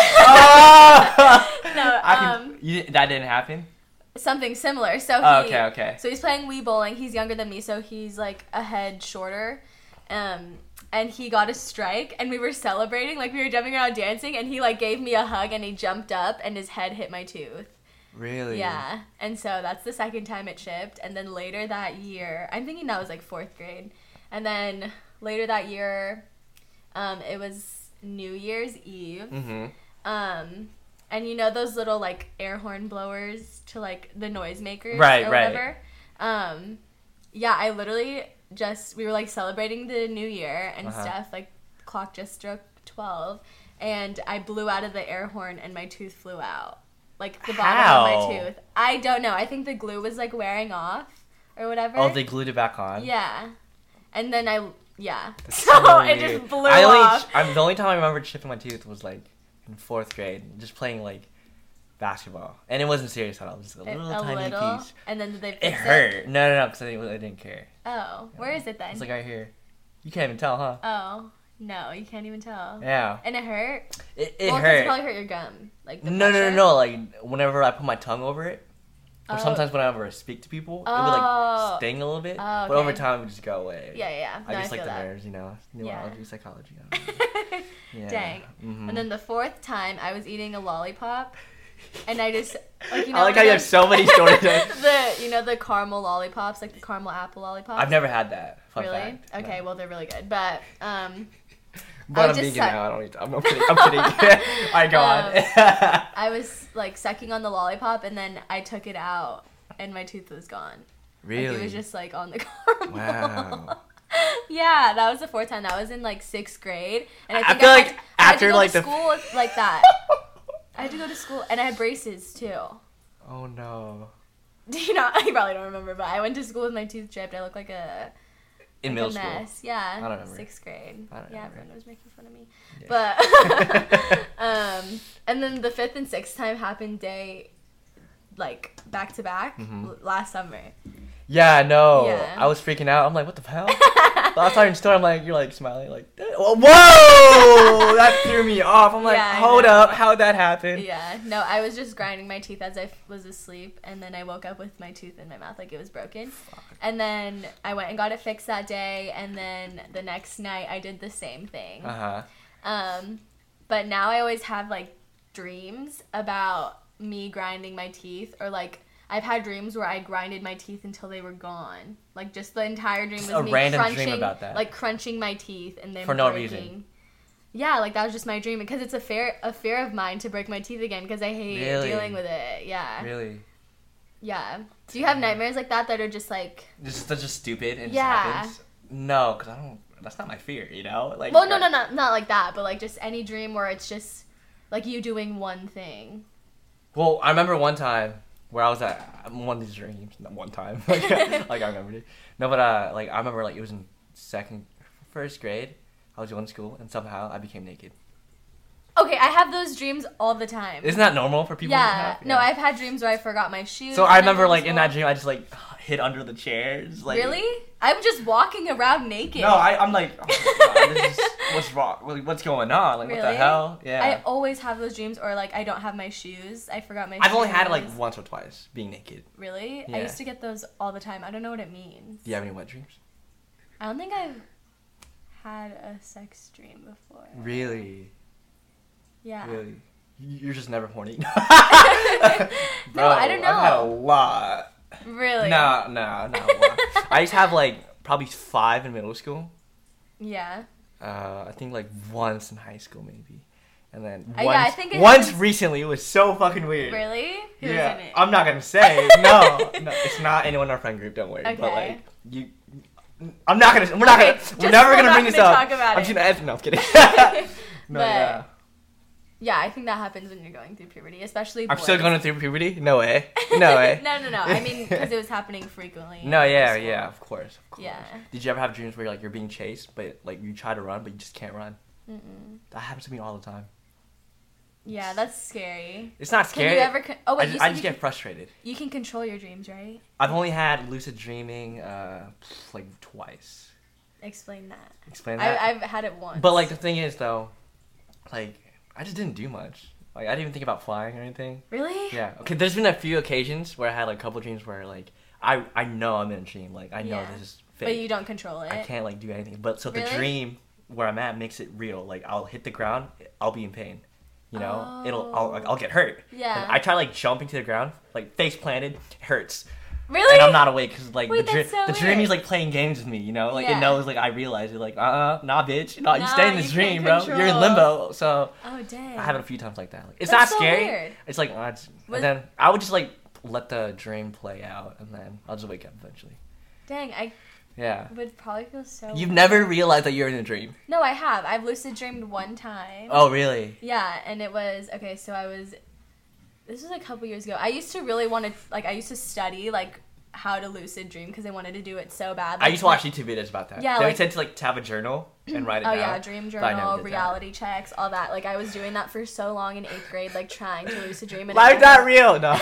oh! No, I can, um, you, that didn't happen. Something similar. So he, Oh, okay, okay. So he's playing Wii bowling. He's younger than me, so he's like a head shorter. Um, and he got a strike, and we were celebrating, like we were jumping around dancing, and he like gave me a hug, and he jumped up, and his head hit my tooth. Really? Yeah, and so that's the second time it chipped, and then later that year, I'm thinking that was like fourth grade, and then later that year, um, it was New Year's Eve, Mm-hmm. um, and you know those little like air horn blowers to like the noisemakers, Right, or right. whatever. Um, yeah, I literally just we were like celebrating the New Year and Uh-huh. stuff. Like clock just struck twelve, and I blew out of the air horn, and my tooth flew out. Like the bottom How? of my tooth. I don't know. I think the glue was like wearing off or whatever. Oh, they glued it back on. Yeah. And then I yeah. That's So so it weird. just blew I only, off. I'm the only time I remember chipping my tooth was like in fourth grade, just playing like basketball, and it wasn't serious at all. It was just a It- little a tiny little. piece. And then did they fix It hurt. No, no, no, because I, didn't- I didn't care. Oh, where is it then? It's like right here. You can't even tell, huh? Oh, no, you can't even tell. Yeah. And it hurt? It, it well, 'cause hurt. it probably hurt your gum. Like the No, no, no, pressure. no. Like whenever I put my tongue over it, or Oh. sometimes whenever I speak to people, it would Oh. like sting a little bit. Oh, But over okay. time, it would just go away. Yeah, yeah, yeah. I No, just like feel the that. nerves, you know, neurology, psychology. I don't know. Yeah. Dang. Mhm. And then the fourth time, I was eating a lollipop, and I just like you know I like how you have the- so many stories. the you know the caramel lollipops, like the caramel apple lollipops. I've never had that. Fun really. fact. Okay, No. well they're really good, but um, But I I'm was vegan just suck- now. I don't need to. I'm, I'm kidding. I'm kidding. Alright, go on. I was like sucking on the lollipop, and then I took it out, and my tooth was gone. Really? Like, it was just like on the caramel. Wow. Yeah, that was the fourth time. That was in like sixth grade, and I I think feel I, like had, I had after, to go like, to the- school with, like that. I had to go to school, and I had braces too. Oh no. Do you know? You probably don't remember, but I went to school with my tooth chipped. I look like a In like middle a school. mess. Yeah, I don't remember. sixth grade. I don't yeah, remember. everyone was making fun of me. Yeah. But um, and then the fifth and sixth time happened day, like back to back Mhm. l- last summer. Yeah, no. Yeah. I was freaking out. I'm like, what the hell? Last time in store, I'm like, you're like smiling, like, whoa! That threw me off. I'm like, Yeah, I hold know. up, how'd that happen? Yeah, no, I was just grinding my teeth as I f- was asleep, and then I woke up with my tooth in my mouth like it was broken. And then I went and got it fixed that day, and then the next night I did the same thing. Uh huh. Um, but now I always have like dreams about me grinding my teeth, or like I've had dreams where I grinded my teeth until they were gone. Like just the entire dream Just was a me random crunching, dream about that. like crunching my teeth and then For no breaking. reason. Yeah, like that was just my dream because it's a fear a fear of mine to break my teeth again because I hate Really? dealing with it. Yeah. Really? Yeah. Do you have nightmares like that that are just like? Just that's just stupid and Yeah. just happens? No, because I don't. That's not my fear, you know. Like. Well, no, no, no, not like that, but like just any dream where it's just like you doing one thing. Well, I remember one time where I was at one of these dreams. Not one time, like, like I remembered it. No, but uh, like I remember, like it was in second, first grade. I was going to school, and somehow I became naked. Okay, I have those dreams all the time. Isn't that normal for people? Yeah. to have? No, I've had dreams where I forgot my shoes. So when I remember, went to like in that school. dream, I just like hid under the chairs. Like, Really? I'm just walking around naked. No, I, I'm like, oh my God, this is, what's wrong? Like, what's going on? Like, what the Really? hell? Yeah. I always have those dreams, or like I don't have my shoes. I forgot my. I've only shoes. had it like once or twice being naked. Really? Yeah. I used to get those all the time. I don't know what it means. Do you have any wet dreams? I don't think I've had a sex dream before. Really? Yeah. Really? You're just never horny. No, I don't know. I've had a lot. Really? No, no, no. a lot. I used to have like probably five in middle school. Yeah. Uh, I think like once in high school maybe, and then Uh, once, yeah, I think it once happens- recently. It was so fucking weird. Really? Who Yeah, was in it? I'm not gonna say. No, no, it's not anyone in our friend group. Don't worry. But Okay. like you, I'm not gonna. We're not Okay, gonna. just We're never we're gonna not bring this gonna up. talk about I'm it. just gonna. No, I'm kidding. no, But- yeah. Yeah, I think that happens when you're going through puberty, especially. I'm Boys. still going through puberty. No way. No way. no, no, no. I mean, because it was happening frequently. No, in yeah, school. yeah, of course, of course. Yeah. Did you ever have dreams where like you're being chased, but like you try to run, but you just can't run? Mm-mm. That happens to me all the time. Yeah, that's scary. It's not Can scary. you ever? Con- oh wait, I you just, said I just you, get can, frustrated. you can control your dreams, right? I've only had lucid dreaming, uh, like twice. Explain that. Explain that. I, I've had it once. But like the thing is though, like I just didn't do much. Like I didn't even think about flying or anything. Really? Yeah. Okay. There's been a few occasions where I had like a couple dreams where like I I know I'm in a dream. Like I know Yeah. this is fake. But you don't control it. I can't like do anything. But so the Really? dream where I'm at makes it real. Like I'll hit the ground, I'll be in pain. You know, it'll I'll like, I'll get hurt. Yeah. And I try like jumping to the ground, like face planted, it hurts. Really? And I'm not awake because like Wait, the, dr- that's so the dream weird. is like playing games with me. You know, like Yeah. it knows like I realize it. Like uh uh nah bitch, no, you Nah, stay in this you dream, can't bro. You're in control. limbo. So Oh dang. I have it a few times like that. Like, it's That's not so scary. weird. It's like uh, it's, Was- and then I would just like let the dream play out, and then I'll just wake up eventually. Dang, I Yeah. would probably feel so. You've never realized that you're in a dream. No, I have. I've lucid dreamed one time. Oh really? Yeah, and it was okay. So I was. This was a couple years ago. I used to really want to like. I used to study like how to lucid dream because I wanted to do it so bad. I Like, used to watch YouTube videos about that. Yeah, They like- said to like to have a journal and write it Oh down. yeah, dream but I never journal, did that. reality checks, all that. Like I was doing that for so long in eighth grade, like trying to lucid dream. And Life's I not real, no.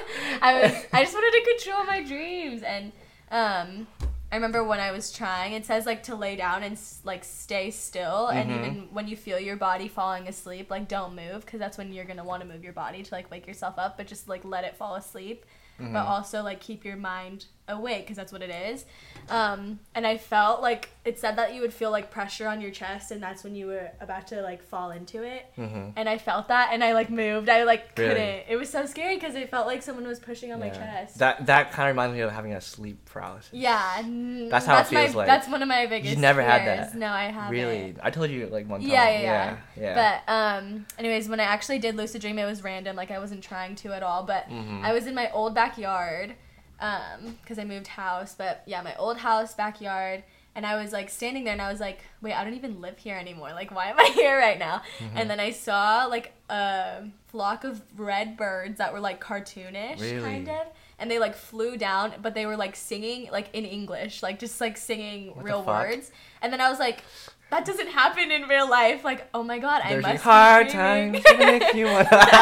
I was. I just wanted to control my dreams, and um, I remember when I was trying. It says like to lay down and s- like stay still, and Mhm. even when you feel your body falling asleep, like don't move, because that's when you're gonna want to move your body to like wake yourself up, but just like let it fall asleep. Mhm. But also like keep your mind awake because that's what it is. Um, and I felt like it said that you would feel like pressure on your chest, and that's when you were about to like fall into it. Mhm. And I felt that, and I like moved. I like Really? couldn't. It was so scary because it felt like someone was pushing on my Yeah. chest. That that kind of reminds me of having a sleep paralysis. yeah, n- That's how it my, feels like. That's one of my biggest. never had fears. that? No, I haven't. Really? I told you like one time. Yeah, yeah, yeah. yeah. But um, anyways, when I actually did lucid dream, it was random. Like I wasn't trying to at all. But Mhm. I was in my old backyard, um, because I moved house. But yeah, my old house backyard, and I was like standing there, and I was like, wait, I don't even live here anymore. Like, why am I here right now? Mhm. And then I saw like a flock of red birds that were like cartoonish, Really? kind of. And they like flew down, but they were like singing like in English, like just like singing What the real fuck? words. And then I was like, that doesn't happen in real life. Like, oh my god, I There's must hard be dreaming. times if you want. um,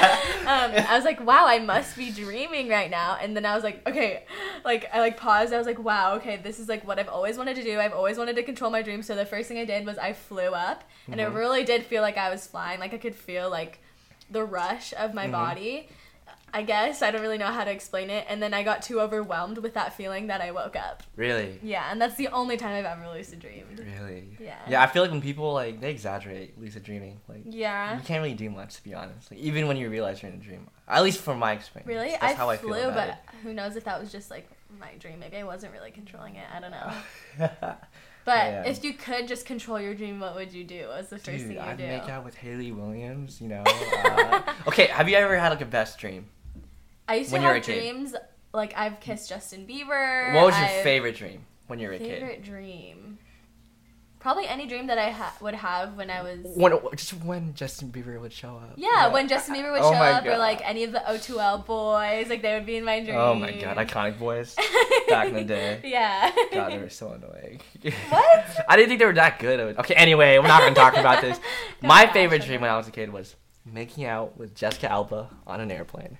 I was like, wow, I must be dreaming right now. And then I was like, okay, like I like paused. I was like, wow, okay, this is like what I've always wanted to do. I've always wanted to control my dreams. So the first thing I did was I flew up, and Mhm. it really did feel like I was flying. Like I could feel like the rush of my Mhm. body. I guess. I don't really know how to explain it. And then I got too overwhelmed with that feeling that I woke up. Really? Yeah, and that's the only time I've ever lucid dreamed. Really? Yeah. Yeah, I feel like when people, like, they exaggerate lucid dreaming. Like, Yeah. you can't really do much, to be honest. Like, even when you realize you're in a dream. At least from my experience. Really? That's I how I flew, feel about but it. who knows if that was just, like, my dream. Maybe I wasn't really controlling it. I don't know. But Yeah. if you could just control your dream, what would you do? What was the first Dude, thing you would I'd do? make out with Haley Williams, you know. Uh, okay, have you ever had, like, a best dream? I used to when you were have a kid? dreams, like, I've kissed Justin Bieber. What was your I've- favorite dream when you were a kid? Favorite dream? Probably any dream that I ha- would have when I was... When, just when Justin Bieber would show up. Yeah, when Justin Bieber would Oh show my up, or God. like any of the O two L boys, like they would be in my dream. Oh my god, iconic boys. Back in the day. Yeah. God, they were so annoying. What? I didn't think they were that good. Okay, anyway, we're not going to talk about this. Don't My bash favorite on dream them. when I was a kid was making out with Jessica Alba on an airplane.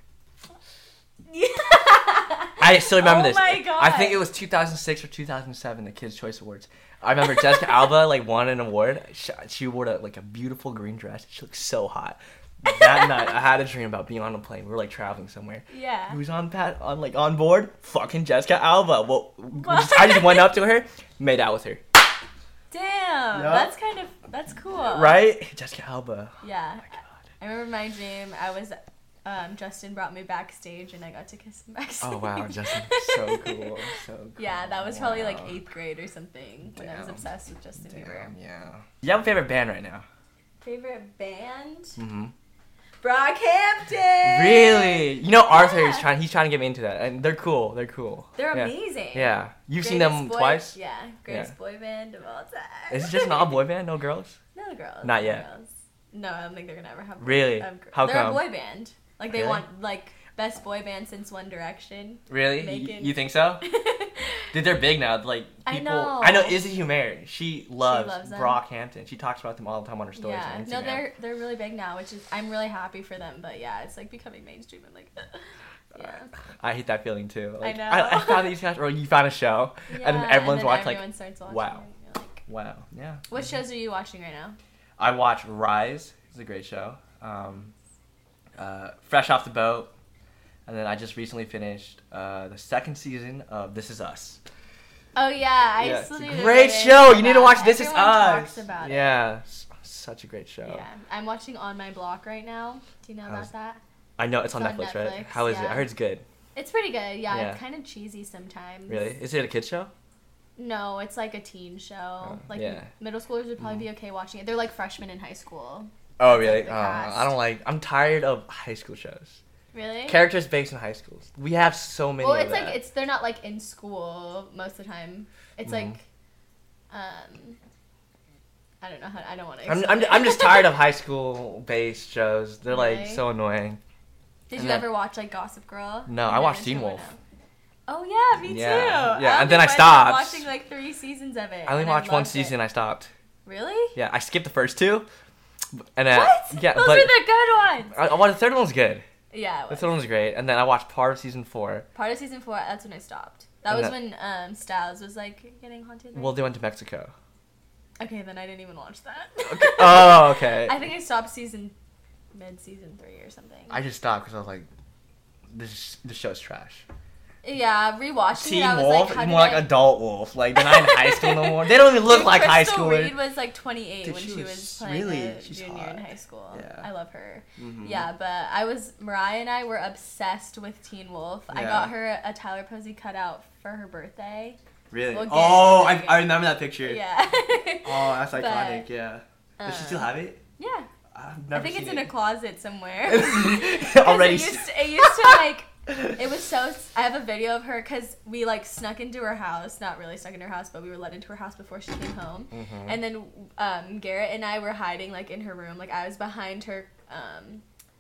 Yeah. I still remember Oh this. my God. I think it was two thousand six or two thousand seven, the Kids' Choice Awards. I remember Jessica Alba like won an award. She, she wore a, like a beautiful green dress. She looked so hot. That night, I had a dream about being on a plane. We were like traveling somewhere. Yeah. Who's on pat on like on board? Fucking Jessica Alba. Well, we just- I just went up to her, made out with her. Damn. Yeah. That's kind of that's cool. Right? Jessica Alba. Yeah. Oh my god. I remember my dream. I was, um, Justin brought me backstage and I got to kiss him backstage. Oh wow, Justin, so cool, so cool. Yeah, that was probably like Wow. eighth grade or something when I was Damn. obsessed with Justin Bieber. Damn, yeah. You have a favorite band right now? Favorite band? Mm-hmm. Brockhampton. Really? You know Arthur Yeah. is trying. He's trying to get me into that, and they're cool. They're cool. They're yeah. amazing. Yeah, you've seen them Greatest boy- twice. Yeah, greatest Yeah. boy band of all time. Is it just not a boy band? No girls? No girls. Not no yet. Girls. No, I don't think they're gonna ever have. Really? Have gr- How they're come? a boy band. Like they Really? want like best boy band since One Direction. Really? Y- Megan. You think so? Dude, they're big now. Like I people. know. I know Izzy Humer. She loves, loves them. Brockhampton. She talks about them all the time on her stories Yeah, on Instagram. no, they're they're really big now, which is I'm really happy for them. But yeah, it's like becoming mainstream. I'm like, yeah. I hate that feeling too. Like, know. I, I found these guys, or you found a show, Yeah, and then everyone's then watching. everyone Like, starts watching wow. it, and you're like, wow, yeah. what shows are you watching right now? I watch Rise. It's a great show. Um, uh, Fresh Off the Boat, and then I just recently finished uh, the second season of This Is Us. Oh yeah, I Yeah, still it's need a to great get show. into You need to that. watch This Is Everyone Us. Talks about it. Yeah, s- such a great show. Yeah, I'm watching On My Block right now. Do you know How's- about that? I know it's on It's on Netflix, right? Netflix, How is it? yeah. I heard it's good. It's pretty good. Yeah, Yeah. it's kind of cheesy sometimes. Really? Is it a kids show? No, it's like a teen show. Oh, like yeah. middle schoolers would probably be okay watching it. They're like freshmen in high school. Oh, It's really? like the Oh, cast. I don't like. I'm tired of high school shows. Really? Characters based in high schools. We have so many. Well, of it's like that. it's they're not like in school most of the time. It's Mhm. like, um, I don't know how I don't want to. I'm, I'm, I'm just tired of high school based shows. They're like Really? so annoying. Did and you then- ever watch like Gossip Girl? No, Or I watched Danish Teen Show or Wolf. no? Oh yeah, me Yeah, too. yeah, I and then I ended up stopped. Watching like three seasons of it. I only and watched one loved it. season. I stopped. Really? Yeah, I skipped the first two. And then, What? Yeah, Those but are the good ones. I, well, the third one was good. Yeah. It The was. third one was great. And then I watched part of season four. Part of season four. That's when I stopped. That And was that- when um Styles was like getting haunted. Right? Well, they went to Mexico. okay, then I didn't even watch that. Okay. Oh, okay. I think I stopped season mid season three or something. I just stopped because I was like, this this show's trash. Yeah, rewatching Teen it, I was Wolf like, how is did more like I... adult Wolf. Like they're not in high school no more. They don't even look Dude, like high Crystal schoolers. Reed was like twenty-eight Dude, when she she was- was playing really? a She's junior hot. in high school. Yeah. I love her. Mhm. Yeah, but I was Mariah and I were obsessed with Teen Wolf. I Yeah. got her a Tyler Posey cutout for her birthday. Really? We'll get Oh, it. I, I remember that picture. Yeah. Oh, that's But, iconic. Yeah. Does she um, still have it? Yeah. I've I never think seen it's in it. a closet somewhere. Already. It used, to, it used to like, it was so. I have a video of her because we like snuck into her house. Not really snuck into her house, but we were let into her house before she came home. Mhm. And then um, Garrett and I were hiding like in her room. Like I was behind her um,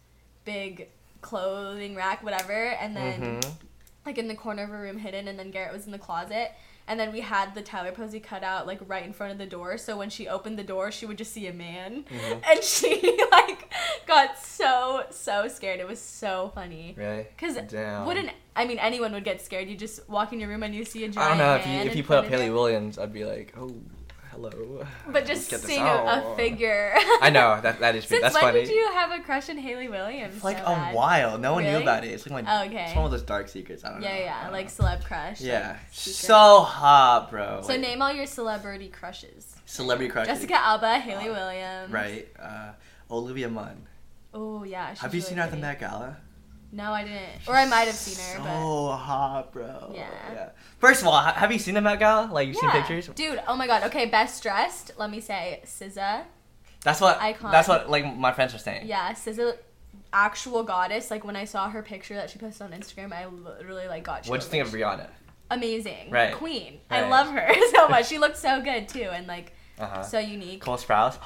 big clothing rack, whatever. And then Mhm. like in the corner of her room, hidden. And then Garrett was in the closet. And then we had the Tyler Posey cutout like right in front of the door, so when she opened the door, she would just see a man, Mhm. and she like got so so scared. It was so funny. Really? Cause Damn. wouldn't I mean anyone would get scared? You just walk in your room and you see a giant I don't know if you man if in you put up front of Haley you. Williams, I'd be like, oh, hello. But Let's just get this seeing a, out. a figure. I know that that is Since that's when funny. did you have a crush on Haley Williams? For like so a bad? while. No one Really? knew about it. It's like my Oh, okay. it's one of those dark secrets. I don't Yeah, know. I yeah, don't like know. celeb crush. Yeah. Like, secret. So hot, bro. So Like, name all your celebrity crushes. celebrity crushes. Jessica Alba, Haley Uh, Williams. Right. Uh, Olivia Munn. Oh yeah. She's Have you really seen her at the pretty. Met Gala? No, I didn't. Or I might have seen her, So but hot, bro. Yeah. yeah. First of all, ha- have you seen the Met Gala? Like, you've yeah. seen pictures? Dude, oh my god. Okay, best dressed. Let me say S Z A. That's what. Icon. That's what like my friends are saying. Yeah, S Z A, actual goddess. Like when I saw her picture that she posted on Instagram, I literally like got. What do you think of Rihanna? Amazing. Right. Queen. Right. I love her so much. She looked so good too, and like Uh huh. so unique. Cole Sprouse.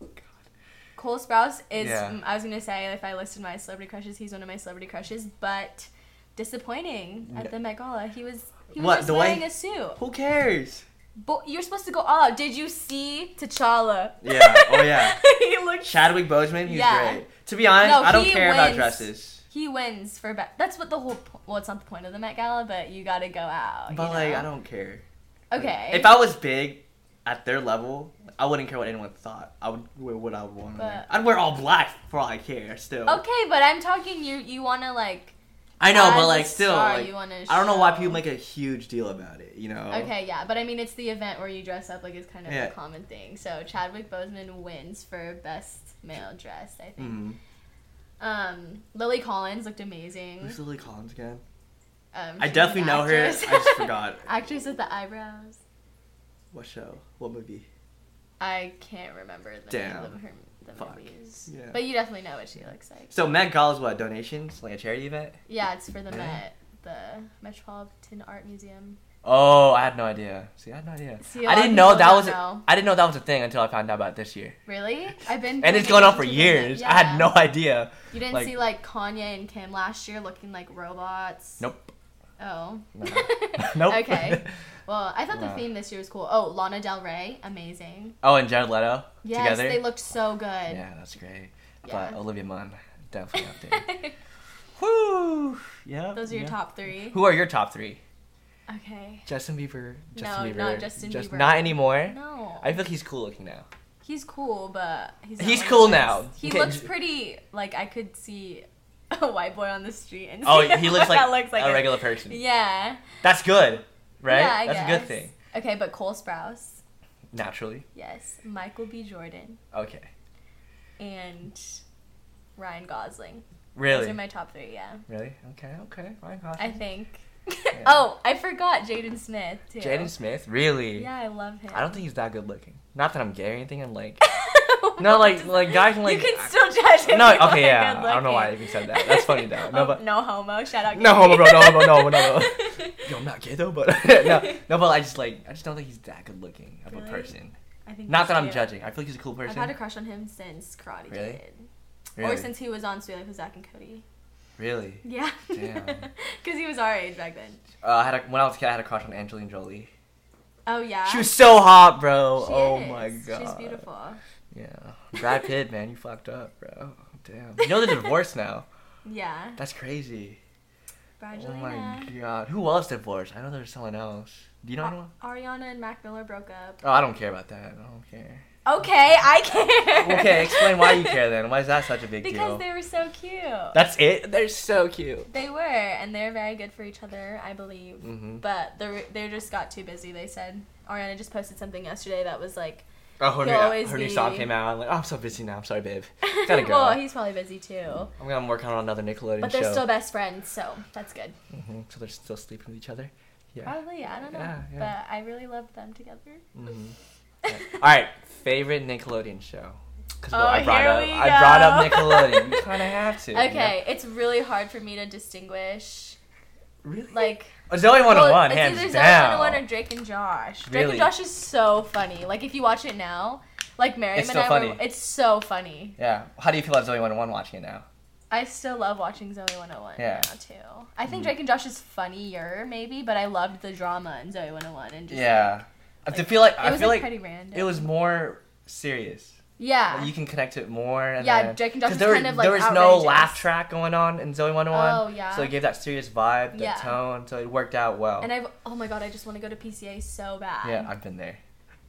Cole Sprouse is. Yeah. mm, I was gonna say if I listed my celebrity crushes, he's one of my celebrity crushes, but disappointing at Yeah. the Met Gala. He was. He was What, just the wearing way- a suit. Who cares? But you're supposed to go all out. Did you see T'Challa? Yeah. Oh yeah. he looked. Chadwick Boseman. He's Yeah. great. To be honest, No, I don't he care about wins. dresses. He wins for best. That's what the whole. Po- well, it's not the point of the Met Gala, but you gotta go out. But you like, know? I don't care. Okay. If I was big, at their level, I wouldn't care what anyone thought. I would wear what I would want to wear. But- I'd wear all black for all I care. Still. Okay, but I'm talking. You you wanna like. I know, as but a like still, star, like, you wanna I don't know why show- people make a huge deal about it. You know. Okay, yeah, but I mean, it's the event where you dress up like it's kind of Yeah. a common thing. So Chadwick Boseman wins for best male dressed, I think. Mm-hmm. Um, Lily Collins looked amazing. Who's Lily Collins again? Um, I she's definitely an know actress. her. I just forgot. Actress with the eyebrows. What show? What movie? I can't remember the Damn. name of her the Fuck. movies. Yeah. But you definitely know what she looks like. So Met Gala is what, donations? Like a charity event? Yeah, it's for the Yeah. Met, the Metropolitan Art Museum. Oh, I had no idea. See, I had no idea. See, a I lot of didn't know people that don't was. A, know. I didn't know that was a thing until I found out about it this year. Really? I've been. And it's paying going on for attention to the Met, years. I yeah. had no idea. You didn't like- see like Kanye and Kim last year looking like robots. Nope. Oh. No. Nope. Okay. Well, I thought the No. theme this year was cool. Oh, Lana Del Rey, amazing. Oh, and Jared Leto Yes, together. they looked so good. Yeah, that's great. Yeah. But Olivia Munn, definitely up there. Woo! Yeah. Those are your yeah. top three. Who are your top three? Okay. Justin Bieber. Justin No, Bieber. not Justin just Bieber. Not anymore. No. I feel like he's cool looking now. He's cool, but he's. Not He's one of cool those- now. He Okay, looks j- pretty. Like I could see a white boy on the street and. Oh, see he what looks like, that looks like a regular person. Yeah. That's good, right? Yeah, I That's guess. a good thing. Okay, but Cole Sprouse. Naturally. Yes. Michael B. Jordan Okay. and Ryan Gosling. Really? Those are my top three. Yeah. Really? Okay. Okay. Fine. I think. Oh, I forgot Jaden Smith too. Jaden Smith. Really? Yeah, I love him. I don't think he's that good looking. Not that I'm gay or anything. I'm like. No, like like guys can like. you can still judge him. No, if you okay, are yeah. good I don't know why I looking. even said that. That's funny though. No, Oh, but no homo. Shout out. no Gary. homo, bro. No homo. No, no, no. Yo, I'm not gay though, but no, no. But I just like I just don't think he's that good looking of Really? a person. I think Not he's that I'm cute. judging. I feel like he's a cool person. I've had a crush on him since Karate Really? Kid. Really? Or since he was on Sweet Life with Zach and Cody. Really? Yeah. Damn. Because he was our age back then. Uh, I had a, when I was a kid, I had a crush on Angelina Jolie. Oh yeah. She was so hot, bro. She oh is. my god. She's beautiful. Yeah. Brad Pitt, man, you fucked up, bro. Damn. You know they're divorced now. Yeah. That's crazy. Brangelina. Oh my god. Who else divorced? I know there's someone else. Do you know anyone? Ariana and Mac Miller broke up. Oh, I don't care about that. I don't care. Okay, I care. Okay, explain why you care then. Why is that such a big because deal? they were so cute. That's it? They're so cute. They were, and they're very good for each other, I believe. Mm-hmm. But they they just got too busy. They said Ariana just posted something yesterday that was like, Oh, her, He'll new, always her new be- song came out. I'm like, oh, I'm so busy now. I'm sorry, babe. Gotta go. well, he's probably busy too. I'm gonna work on another Nickelodeon But they're show. still best friends, so that's good. hmm So they're still sleeping with each other? Yeah. Probably, I don't know. Yeah, yeah. But I really love them together. hmm Yeah. All right, favorite Nickelodeon show. Because Oh, I brought here up, we I brought up go. Nickelodeon. You kind of have to. you know? Okay, it's really hard for me to distinguish. Really? Like, Oh, Zoe one oh one, it's hands either down. Zoe one oh one or Drake and Josh. Drake Really? and Josh is so funny. Like, if you watch it now, like Miriam It's and I still were, funny. it's so funny. Yeah. How do you feel about Zoe one oh one watching it now? I still love watching Zoe one oh one Yeah. now too. I think Mhm. Drake and Josh is funnier maybe, but I loved the drama in Zoe one oh one and just Yeah. like, I feel like it I was feel like, like pretty random. it was more serious. yeah. Like, you can connect to it more. And Yeah, then, Drake and Josh 'cause is there, kind of, like, there was no outrageous. laugh track going on in Zoe one oh one. Oh, yeah. So it gave that serious vibe, that Yeah. tone. So it worked out well. And I've oh my god, I just want to go to P C A so bad. yeah, I've been there.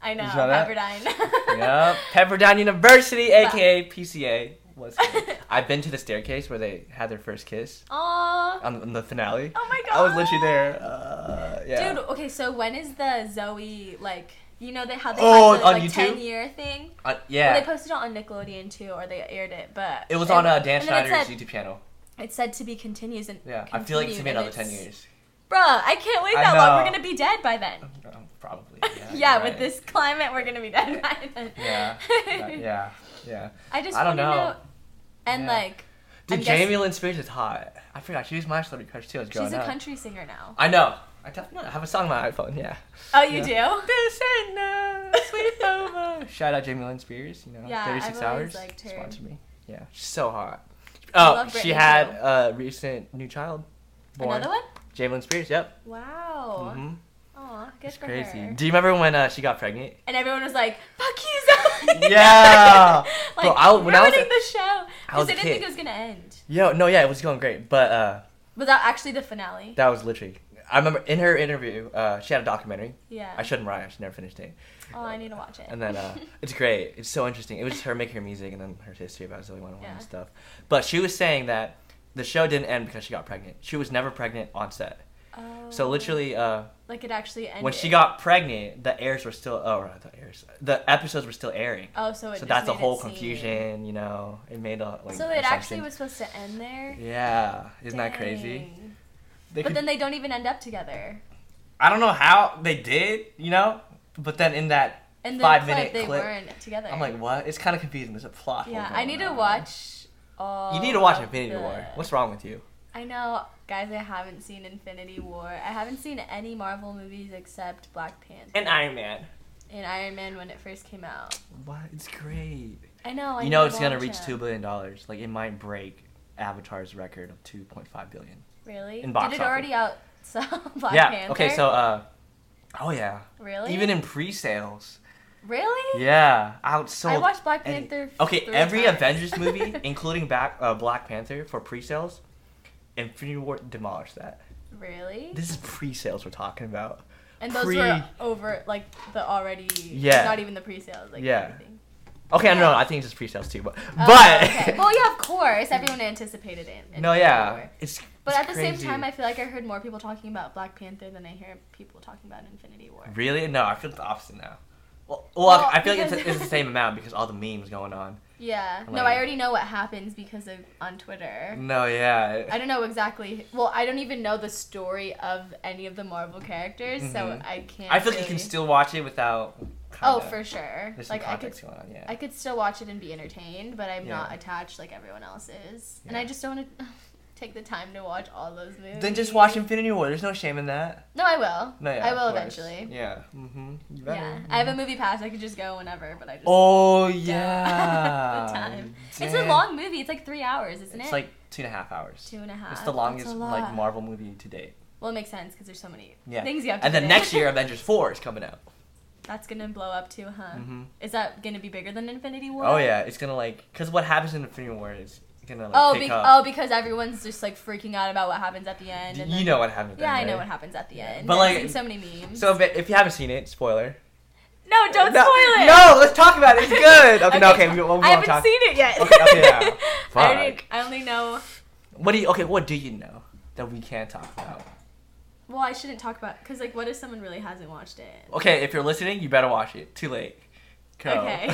I know, Did you know that? Pepperdine. Yep, Pepperdine University, aka P C A. Was good. I've been to the staircase where they had their first kiss Aww. on, on the finale. Oh my god. I was literally there. Uh, yeah. Dude, okay, so when is the Zoe, like, you know they how they Oh, had the on like, YouTube? ten year thing? Uh, yeah. Well, they posted it on Nickelodeon too, or they aired it, but it was on uh, Dan and then it Schneider's said- YouTube channel. It said to be continues and Yeah, I feel like it's gonna be continued, another and ten it's- years. Bruh, I can't wait I that long. know. We're gonna be dead by then. Uh, Probably. Yeah, Yeah, you're with right. this climate, we're gonna be dead by then. Yeah. That- yeah. Yeah. I just I don't want to know. know. And Yeah. like, Dude, I'm guess- Jamie Lynn Spears is hot. I forgot. She was my celebrity crush too. I was growing she's a up. country singer now. I know. I definitely have a song on my iPhone. Yeah. Oh, you Yeah. do? This ain't no sleepover. Shout out Jamie Lynn Spears. You know, Yeah, thirty-six I've always hours. liked her. Sponsor me. Yeah, she's so hot. I Oh, love she Britney, had too. a recent new child born. Another one? Jamie Lynn Spears. Yep. Wow. hmm Aw, good It's for crazy. her. Do you remember when uh, she got pregnant? And everyone was like, "Fuck you, Zoe!" Yeah. like, Bro, I- when I was ruining a- the show. I Because was they a didn't think kid. it was gonna end. Yo, no, yeah, it was going great, but uh, Was that actually the finale? that was literally. I remember in her interview, uh, she had a documentary. Yeah. I shouldn't write. She never finished it. Oh, I need to watch it. And then uh, it's great. It's so interesting. It was just her making her music and then her history about Zoe one oh one Yeah. and stuff. But she was saying that the show didn't end because she got pregnant. She was never pregnant on set. Oh. So literally, uh, Like it actually ended. when she got pregnant, the airs were still. Oh, right, the airs. The episodes were still airing. Oh, so it so just that's a made whole it seem- confusion. You know, it made a like. So it actually assumption. was supposed to end there. Yeah, isn't that crazy? Dang. They But could- then they don't even end up together. I don't know how they did. You know, but then in that In the five clip, minute they clip, weren't together. I'm like, what? It's kind of confusing. There's a plot. hole yeah, I going need to on. watch. All You need to watch of Infinity the- War. What's wrong with you? I know, guys. I haven't seen Infinity War. I haven't seen any Marvel movies except Black Panther And Iron Man. and Iron Man when it first came out. What? It's great. I know. I you need know to it's gonna watch reach it. two billion dollars. Like it might break Avatar's record of two point five billion. Really? in box Did it office. already out? So Black yeah. Panther. Okay. So uh, oh yeah. Really? Even in pre-sales. Really? Yeah, outsold. I watched Black any- Panther. Okay, three every times. Avengers movie, including back uh, Black Panther for pre-sales, Infinity War demolished that. Really? This is pre-sales we're talking about. And those pre- were over like the already. Yeah. Not even the pre-sales. Like Yeah. everything. Okay, I don't know. I think it's just pre-sales too, but Oh, but okay. Well, yeah, of course. Everyone anticipated it. no, Infinity yeah, War. it's. But it's at the crazy. same time, I feel like I heard more people talking about Black Panther than I hear people talking about Infinity War. Really? No, I feel the opposite now. Well, well, Well, I feel like because- it's, it's the same amount because all the memes going on. Yeah. Like- no, I already know what happens because of on Twitter. No, yeah. I don't know exactly. Well, I don't even know the story of any of the Marvel characters, so Mhm. I can't. I feel like you really- can still watch it without. Oh, kinda- for sure. There's some Like I could, context going on, yeah. I could still watch it and be entertained, but I'm not Yeah. attached like everyone else is, and Yeah. I just don't want to take the time to watch all those movies. Then just watch Infinity War. There's no shame in that. No, I will. No, yeah, I will of course. eventually. Yeah. Mm-hmm. You Yeah, better. I have a movie pass. I could just go whenever, but I just. Oh don't yeah. have the time. It's a Damn. long movie. It's like three hours, isn't It's it? like two and a half hours. two and a half. It's the That's longest a like lot. Marvel movie to date. Well, it makes sense because there's so many Yeah. things you have to. And fit then in. next year, Avengers four is coming out. That's gonna blow up too, huh? Mm-hmm. Is that gonna be bigger than Infinity War? Oh yeah, it's gonna like, cause what happens in Infinity War is gonna like Oh, pick be- up. oh, because everyone's just like freaking out about what happens at the end. And you then- know what happens. Yeah, then, I know right? what happens at the end. But, I've like- seen so many memes. So if, if you haven't seen it, spoiler. no, don't no, spoil it. No, let's talk about it. It's good. Okay, no, okay, we, we'll move I on haven't talk. seen it yet. Okay, okay, yeah. I, only, Fuck. I only know. What do you? Okay, what do you know that we can't talk about? Well, I shouldn't talk about because like, what if someone really hasn't watched it? Okay, if you're listening, you better watch it. Too late. Go. Okay.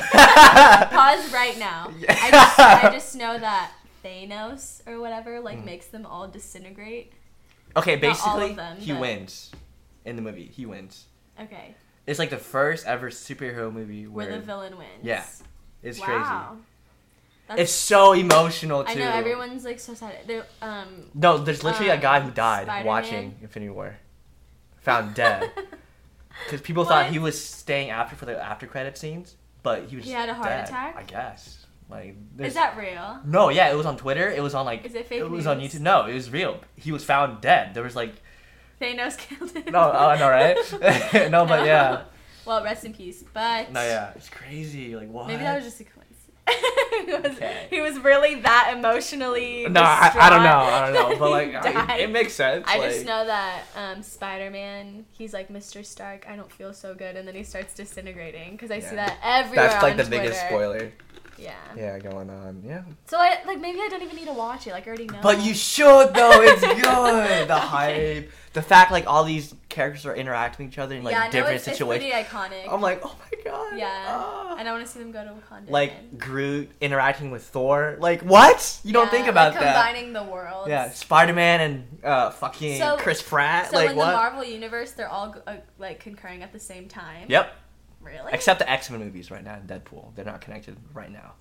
Pause right now. Yeah. I just, I just know that Thanos or whatever like Mm. makes them all disintegrate. Okay, Not all of basically, them, he but- wins in the movie. He wins. Okay. It's like the first ever superhero movie Where where, the villain wins. Yeah. it's wow. crazy. That's, It's so emotional too. I know everyone's like so sad. They're, um. No, there's literally a um, guy who died Spider-Man. watching Infinity War, found dead. Because people thought What? he was staying after for the after credit scenes, but he was. He had a heart dead, attack? I guess. Like. Is there's- that real? No, yeah, it was on Twitter. It was on like. Is it fake It was on news? YouTube. No, it was real. He was found dead. There was like. Thanos killed him. No, I know, right? no, but yeah. Well, rest in peace. But No, yeah, it's crazy. Like what? maybe that was just a coincidence. he, was, Okay. he was really that emotionally No, I, I don't know. distraught. I don't know. But like, He I, died. it makes sense. I like, just know that um, Spider-Man, he's like, Mister Stark, I don't feel so good, and then he starts disintegrating because I see Yeah. that everywhere. That's like on the Twitter. biggest spoiler. Yeah. Yeah, going on. Yeah. So I like maybe I don't even need to watch it. Like I already know. But you should though. It's good. The hype, the fact like all these characters are interacting with each other in like yeah, no, different it's, situations. It's pretty iconic. I'm like, oh my god. Yeah. ah. And I want to see them go to Wakanda. Like again. Groot interacting with Thor. Like what? You don't Yeah, think about like that. combining the worlds. Yeah, Spider-Man and uh, fucking So- Chris Pratt. So like in what? the Marvel universe, they're all uh, like concurring at the same time. Yep. Really? Except the X-Men movies right now and Deadpool. They're not connected right now.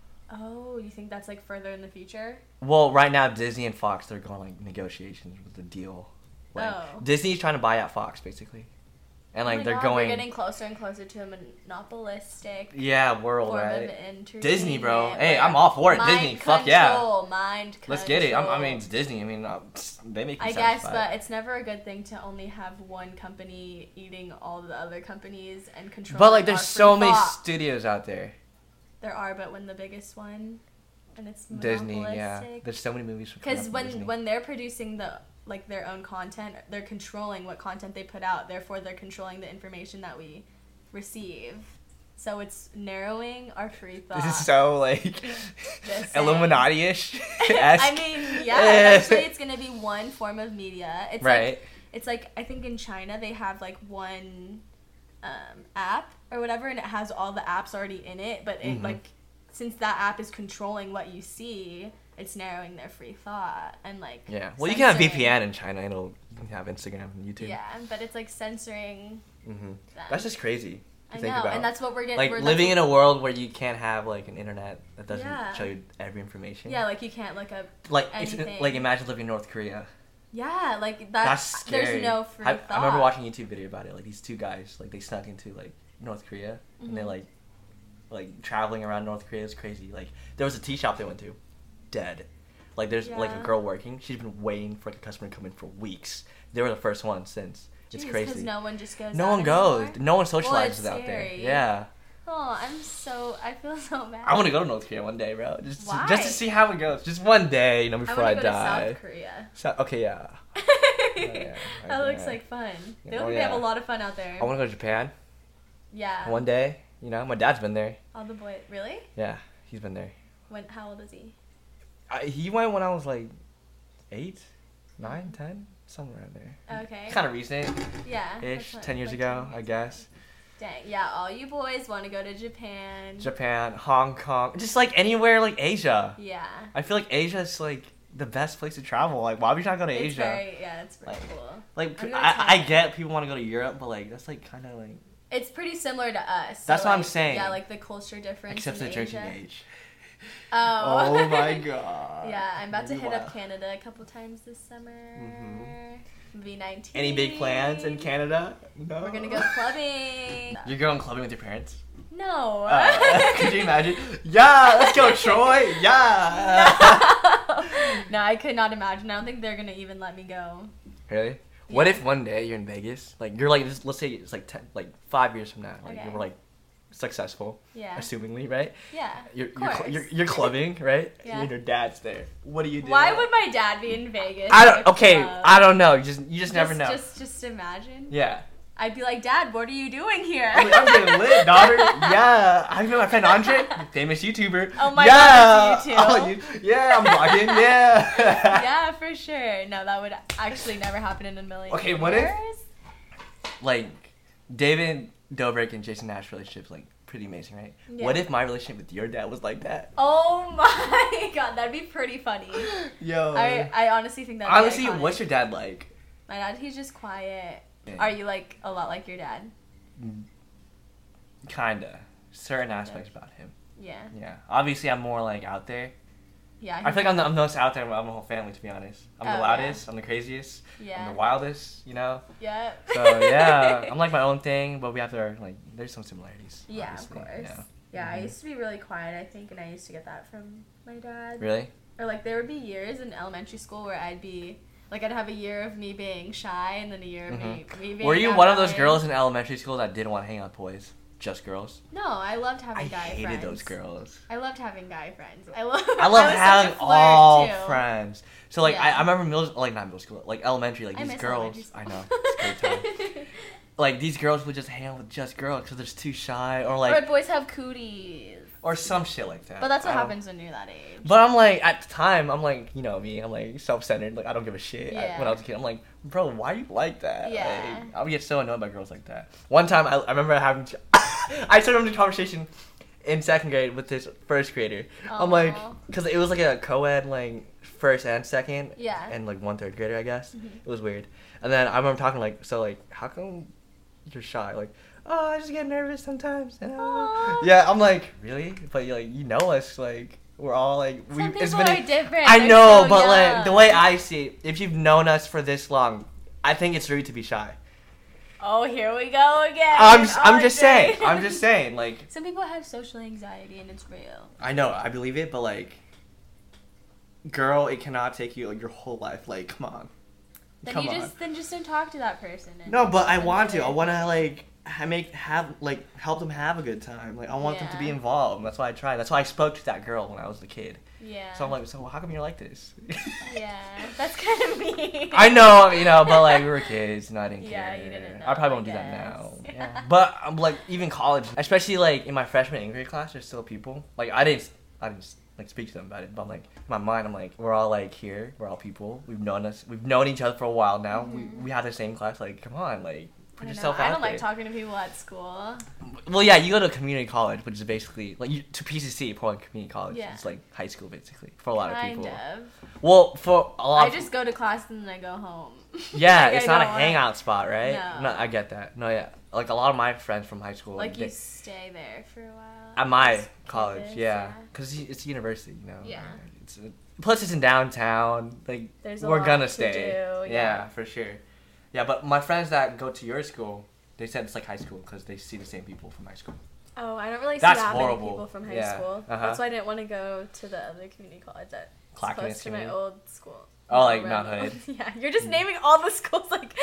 Oh, you think that's like further in the future? Well, right now Disney and Fox they're going like negotiations with the deal. Like Oh. Disney's trying to buy out Fox basically, and like oh my they're God, going. We're getting closer and closer to a monopolistic Yeah, world form right. of entertainment. Disney, bro. Hey, where I'm all for it. mind Disney, fuck yeah. control, Mind control. Let's get it. I'm, I mean, it's Disney. I mean, uh, they make. Me I guess, satisfied. but it's never a good thing to only have one company eating all the other companies and controlling. But like, there's our so free many thought. studios out there. There are, but when the biggest one, and it's Disney, yeah. monopolistic. There's so many movies. Because from when Disney. when they're producing the like their own content, they're controlling what content they put out. Therefore, they're controlling the information that we receive. So it's narrowing our free thought. This is so like Just saying. Illuminati-ish. I mean, yeah. Eventually, it's gonna be one form of media. It's right. Like, it's like I think in China they have like one um, app or whatever, and it has all the apps already in it. But it Mhm. like since that app is controlling what you see, it's narrowing their free thought and like Yeah. Well, you can have censoring- V P N in China. It'll you can have Instagram and YouTube. Yeah, but it's like censoring hmm them. That's just crazy. To I think know, about. and that's what we're getting. like we're, living that's in a world where you can't have like an internet that doesn't Yeah. show you every information. yeah, like you can't look up. Like it's, anything. like imagine living in North Korea. Yeah, like that. That's scary. There's no free I, thought. I remember watching a YouTube video about it. Like these two guys, like they snuck into like North Korea and they Mhm. like like traveling around North Korea is crazy. Like there was a tea shop they went to, dead. Like there's like a Yeah. girl working. She's been waiting for like a customer to come in for weeks. They were the first one since. It's Jeez, crazy. 'cause no one just goes. No out one goes. anymore? No one Well, socializes it's out there. scary. Yeah. Oh, I'm so. I feel so bad. I want to go to North Korea one day, bro. Just Why? just to see how it goes. Just one day, you know, I before I, want to go die. to South Korea. So, okay, yeah. yeah, that looks yeah. like fun. They Oh, they have a yeah. lot of fun out there. I want to go to Japan yeah. one day. You know, my dad's been there. All the boys. Really? Yeah, he's been there. When? How old is he? I, he went when I was like eight, nine, ten, somewhere around there. Okay. Kind of recent, Yeah. ish, that's what- ten years like ago, ten I years guess. ago. Dang. Yeah. All you boys want to go to Japan. Japan, Hong Kong, just like anywhere like Asia. Yeah. I feel like Asia is like the best place to travel. Like, why would you not go to It's Asia? very. Yeah. It's pretty Like, cool. Like, I'm gonna I, I try. get people want to go to Europe, but like that's like kind of like It's pretty similar to us. so, That's what I'm like, saying. Yeah, like the culture difference. except in the drinking Asia. age. Oh. Oh my god. Yeah, I'm about to hit Wow. up Canada a couple times this summer. Mhm. V nineteen. Any big plans in Canada? No. We're gonna go clubbing. You're going clubbing with your parents? No. Uh, could you imagine? Yeah, let's go, Troy. Yeah. no, I could not imagine. I don't think they're gonna even let me go. Really? What Yeah. if one day you're in Vegas? Like you're like, just, let's say it's like ten, like five years from now. Like Okay. you're like successful, Yeah. assumingly, right? Yeah. You're of you're, cl- course. you're you're clubbing, right? Yeah. And your dad's there. What do you do? Why would my dad be in Vegas? I at don't. a Okay, club? I don't know. You just you just, Just- never know. Just, just imagine. Yeah. I'd be like, Dad, what are you doing here? I'm, like, I'm getting lit, daughter. Yeah. I met my friend Andre, famous YouTuber. Oh my yeah. God, it's you too? Oh, you, yeah, I'm vlogging. Yeah. yeah, for sure. No, that would actually never happen in a million Okay, years. what if- Like, David Dobrik and Jason Nash relationship's like pretty amazing, right? Yeah. What if my relationship with your dad was like that? Oh my God, that'd be pretty funny. Yo. I, I honestly think that. Honestly, what's your dad like? My dad? He's just quiet. Yeah. Are you like a lot like your dad? Kinda. Certain aspects about him. Yeah. Yeah. Obviously, I'm more like out there. Yeah. I feel like I'm the, I'm the most out there of my whole family, to be honest. I'm the Oh, loudest. I'm the craziest. Yeah. I'm the wildest. You know. Yeah. So yeah, I'm like my own thing, but we have to like. There's some similarities. Yeah, obviously, of course. Yeah. Yeah, I Mhm. used to be really quiet, I think, and I used to get that from my dad. Really? Or like there would be years in elementary school where I'd be like I'd have a year of me being shy and then a year of me, me being Were you one of those outgoing. girls in elementary school that didn't want to hang out with boys? just girls? No, I loved having I guy hated friends. those girls. I loved having guy friends. I love. I love was having such a flirt, all too. friends. So like I, Yeah. I remember middle like not middle school like elementary like I these miss girls. elementary I school. know. It's great time. Like these girls would just hang out with just girls because they're too shy or Or like boys have cooties. or some shit like that. But that's what I don't- happens when you're that age. But I'm like at the time I'm like you know me I'm like self-centered like I don't give a shit. I- Yeah. when I was a kid I'm like bro why you like that? Yeah. Like, I would get so annoyed by girls like that. One time I, I remember having I started a conversation in second grade with this first grader. I'm like Aw. because it was like a co-ed like first and second. Yeah. And like one third grader I guess. Mhm. It was weird. And then I remember talking like so like how come you're shy like. Oh, I just get nervous sometimes. you know? Aw. Yeah, I'm like, really? But like, you know us, like we're all like, we. Some it's people been. are different. I They're know, so but like the young. way I see it, if you've known us for this long, I think it's rude to be shy. Oh, here we go again. I'm, s- I'm Oh, just great. saying. I'm just saying. Like, Some people have social anxiety and it's real. I know, I believe it, but like, girl, it cannot take you like your whole life. Like, come on. Then Come you on. just then just don't talk to that person. And No, but I and want to. I other- want to like ha- make have like help them have a good time. Like I want them to be Yeah. involved. That's why I tried. That's why I spoke to that girl when I was a kid. Yeah. So I'm like, so how come you're like this? Yeah, that's kind of mean. I know, you know, but like we were kids and I didn't Yeah, care. you didn't I probably know, won't I do that guess. now. Yeah. Yeah. But I'm like even college, especially like in my freshman and grade class, there's still people. Like I didn't, I didn't like speak to them about it, but I'm like in my mind, I'm like we're all like here, we're all people. We've known us, we've known each other for a while now. Mhm. We we have the same class. Like come on, like I put don't yourself know. out I don't there. like talking to people at school. Well, yeah, you go to a community college, which is basically like you, to P C C, Portland Community College. Yeah. It's like high school basically for a lot of Kind people. of. Well, for a lot. I of just go to class and then I go home. Yeah, Like, it's I not a don't wanna- hangout spot, right? No. I get that. No, yeah. Like a lot of my friends from high school. Like they, you stay there for a while. at my Just college, campus, yeah, because it's university, you know. Yeah. It's plus it's in downtown. Like There's a we're lot gonna to stay. do, yeah. yeah. for sure. Yeah, but my friends that go to your school, they said it's like high school because they see the same people from high school. Oh, I don't really see That's that horrible. many people from high Yeah. school. Uh-huh. That's why I didn't want to go to the other community college that's Clackamas close to my Community? old school. Oh, like Around- Mount Hood? Yeah, you're just naming all the schools like,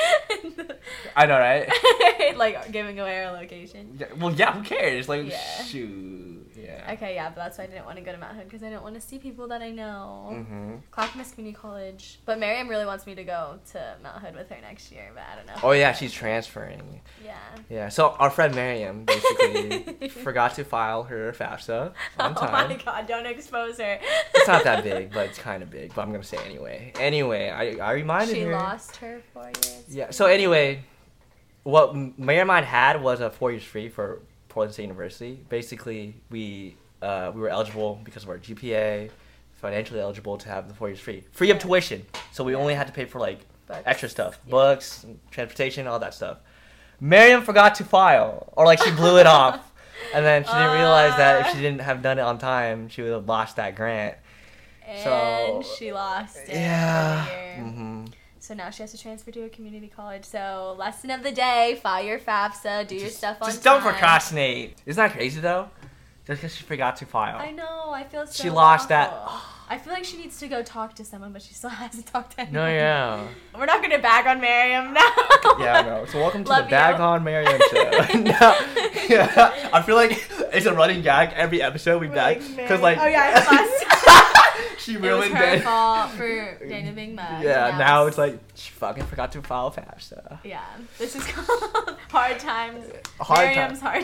I know, right? like giving away our location. Yeah, well, yeah. Who cares? Like, Yeah. shoot. Yeah. Okay, yeah, but that's why I didn't want to go to Mount Hood because I didn't want to see people that I know. Mm-hmm. Clackamas Community College, but Miriam really wants me to go to Mount Hood with her next year, but I don't know. Oh yeah, she's transferring. Yeah. Yeah, so our friend Miriam basically forgot to file her FAFSA on Oh time. my god, don't expose her. It's not that big, but it's kind of big. But I'm gonna say anyway. Anyway, I I reminded She her. lost her four years. Yeah. So anyway, what Miriam and I had was a four years free for Portland State University. Basically, we uh, we were eligible because of our G P A, financially eligible to have the four years free, free of Yeah. tuition. So we Yeah. only had to pay for like Books. extra stuff, Yeah. books, transportation, all that stuff. Miriam forgot to file, or like she blew it off, and then she didn't realize that if Uh. she didn't have done it on time, she would have lost that grant. And So- she lost it. Yeah. for the year. hmm So now she has to transfer to a community college. So lesson of the day: file your FAFSA, do your Just, stuff on just don't time. procrastinate. Isn't that crazy though? Just because she forgot to file. I know. I feel so. She lost that- awful. I feel like she needs to go talk to someone, but she still hasn't talked to anyone. No, yeah. We're not gonna bag on Miriam now. Yeah, no. So welcome to Love the Bag you. on Marion show. No, yeah, I feel like it's a running gag every episode we We're bag like, because Mary- like oh yeah, last she it was ruined her it. fault for Dana being mad. Yeah, now it's like she fucking forgot to file FAFSA. Yeah, this is called hard times. Hard Miriam's time.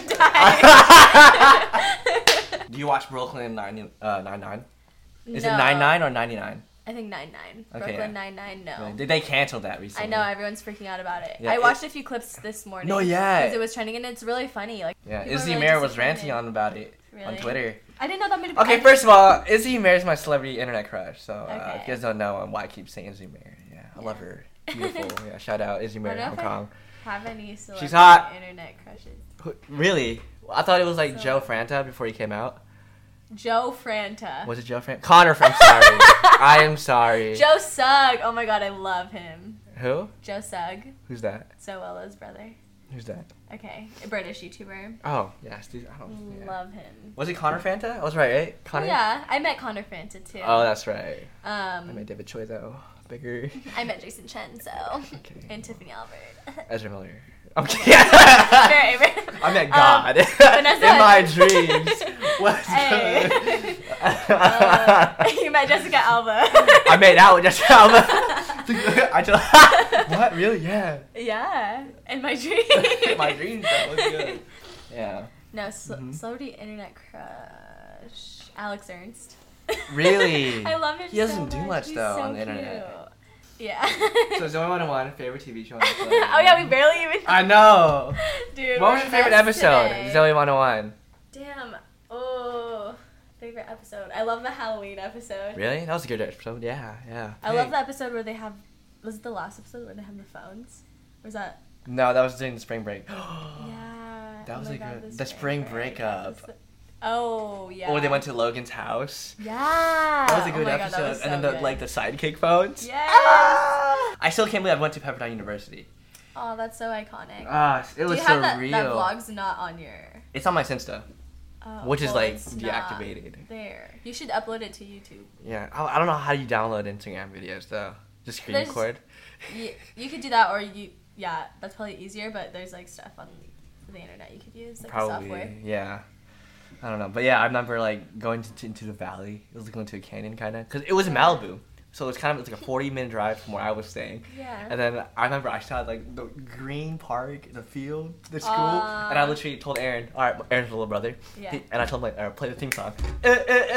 hard times. Do you watch Brooklyn Nine uh, Nine Nine? Is it No. nine nine or ninety nine? I think nine nine. Okay, Brooklyn yeah. Nine Nine. No. Did they cancel that I recently? know everyone's freaking out about it. Yeah, I it- watched a few clips this morning. No, yeah. Because it was trending and it's really funny. Like Yeah, people are Izzy really Mayer was disappointed. ranting on about it on Really? Twitter. I didn't know that many. Okay, I- first of all, Izzy Mayer is my celebrity internet crush. So uh, if Okay. you guys don't know um, why I keep saying Izzy Mayer, yeah, I love Yeah. her. Beautiful. Yeah, shout out Izzy Mayer, Wonder Hong if I- Kong. Have any celebrity She's hot. internet crushes? Who- Really? I thought it was like So- Joe Franta before he came out. Joe Franta. Was it Joe Franta? Connor, I'm sorry. I am sorry. Joe Sugg. Oh my god, I love him. Who? Joe Sugg, Who's that? Zoella's brother. Who's that? Okay, a British YouTuber. Oh, yes. Dude, I don't. Yeah. Love him. Was it Connor Franta? I was right, right? Oh, Connor. yeah, I met Connor Franta too. Oh, that's right. I Um, met David Choi though. bigger. I met Jason Chen, so. Okay. And Tiffany Albert. Ezra Miller. I'm kidding. Very, very. I met God Um, Vanessa in my Hudgens. dreams. What's Hey. good? uh, you met Jessica Alba. I made out with Jessica Alba. I just, what? Really? Yeah. Yeah, in my dreams. My dreams. That was good. Yeah. No, ce- Mhm. celebrity internet crush. Alex Ernst. Really? I love him. He doesn't so do much, He's though, so on the internet. cute. Yeah. So Zoe one oh one, favorite T V show on Netflix. Oh yeah, we barely even. I know. Dude. What we're was your favorite messed episode? today. Zoe one oh one. Damn. Oh, favorite episode. I love the Halloween episode. Really? That was a good episode. Yeah, yeah. I Hey. love the episode where they have. Was it the last episode where they have the phones? Or was that? No, that was during the spring break. Yeah. That oh was my a God, good- the spring breakup. episode. Oh yeah. Or they went to Logan's house. Yeah. That was a Oh good my God, episode. that was and then so the good. like the sidekick phones. Yes. Ah! I still can't believe I went to Pepperdine University. Oh, that's so iconic. Ah, it Do was you so have that, real. that vlog's not on your? It's on my Insta, Oh, which is well, like it's not deactivated. there. You should upload it to YouTube. Yeah, I, I don't know how you download Instagram videos though. Just screen There's- record. You, you could do that, or you yeah, that's probably easier. But there's like stuff on the internet you could use, like Probably, software. yeah. I don't know, but yeah, I remember like going to, into the valley. It was like going to a canyon kind of, cause it was in Malibu, so it was kind of it's like a forty minute drive from where I was staying. Yeah. And then I remember I saw like the green park, the field, the school, Aw. and I literally told Aaron, all right, Aaron's little brother, Yeah. he- and I told him like, all right, play the theme song. Uh, uh,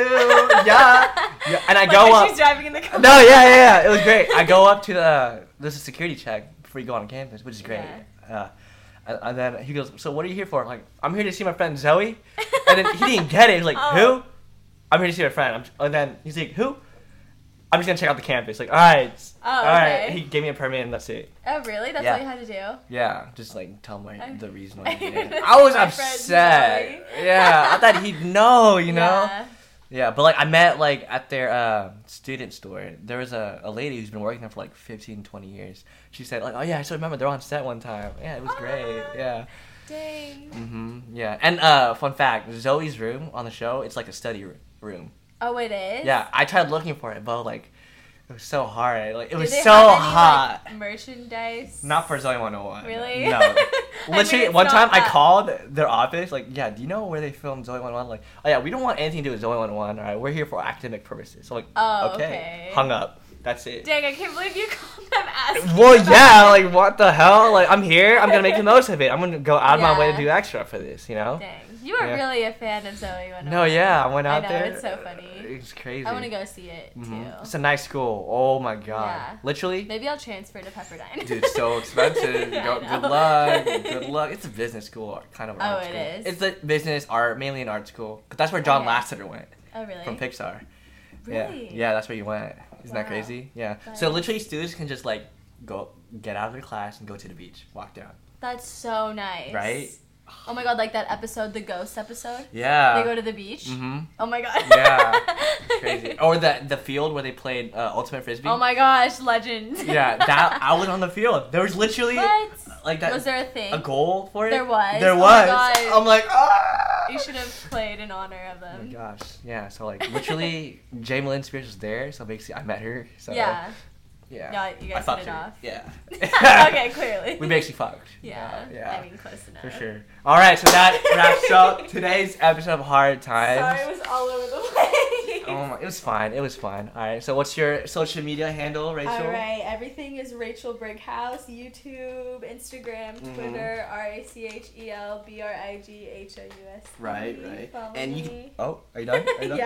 uh, yeah. Yeah, and I Like go when up. she's driving in the car. No, yeah, yeah, yeah, it was great. I go up to the there's a security check before you go on campus, which is great. Uh, and, and then he goes, so what are you here for? I'm like, I'm here to see my friend Zoe. And then he didn't get it. He's like, Oh. who? I'm here to see my friend. I'm, and then he's like, who? I'm just gonna check out the campus. Like, all right, Oh, all right. okay. He gave me a permit, and that's it. Oh really? That's Yeah. all you had to do? Yeah, just like tell him my, I- the reason why. He did it. I was My friend upset. Zoe. Yeah, I thought he'd know. You know. Yeah. Yeah, but like I met like at their uh, student store. There was a, a lady who's been working there for like fifteen, twenty years. She said like, oh yeah, I still remember they're on set one time. Yeah, it was great. Ah. Yeah. Dang. Mhm. Yeah. And uh, fun fact: Zoe's room on the show, it's like a study r- room. Oh, it is. Yeah, I tried looking for it, but like it was so hard. Like it Do was they so have any, hot. Like, merchandise. Not for Zoe one oh one. Really? No. I mean, Literally, it's one not time I that- called their office, like, yeah, do you know where they filmed Zoe one oh one? Like, oh yeah, we don't want anything to do with Zoe one oh one, alright? We're here for academic purposes. So, like, Oh, okay. okay. Hung up. That's it. Dang, I can't believe you called them asking. Well, about yeah, it. like, what the hell? Like, I'm here, I'm gonna make the most of it. I'm gonna go out of my way to Yeah. do extra for this, you know? Dang, you are Yeah. really a fan of Zoe one oh one. No, yeah, I went I out know, there. it's so funny. It's crazy. I want to go see it too. Mhm. It's a nice school. Oh my god. Yeah. Literally. Maybe I'll transfer to Pepperdine. Dude, it's so expensive. I Go, know. good luck. Good luck. It's a business school, kind of Oh, art it school. is? It's a business art, mainly an art school. 'Cause that's where John Okay. Lasseter went Oh, really? from Pixar. Really? Yeah, yeah, that's where you went. Isn't that Wow. crazy? Yeah. That So is- literally, students can just like go get out of their class and go to the beach, walk down. That's so nice. Right? Oh my god, like that episode, the ghost episode. Yeah. They go to the beach. Mm-hmm. Oh my god. Yeah. Crazy. Or the the field where they played uh, ultimate frisbee. Oh my gosh, legend. Yeah, that I was on the field. There was literally What? like that Was there a thing? a goal for it. There was? There Oh my was. God. I'm like, ah. You should have played in honor of Oh my them. gosh, yeah. So like, literally, Jay Malin Spears was there, so basically, I met her. So Yeah. yeah. Yeah, you guys I fucked hit it her. off. Yeah. okay, clearly. We basically fucked. Yeah. yeah. I mean, close enough. For sure. All right, so that wraps up today's episode of Hard Times. Sorry, it was all over the place. Oh my, it was fine. It was fine. All right. So what's your social media handle, Rachel? All right, everything is Rachel Brighouse. YouTube, Instagram, Mhm. Twitter, R A C H E L B R I G H O U S. Right, right. Follow And you me. can, oh, are you done? Are you done?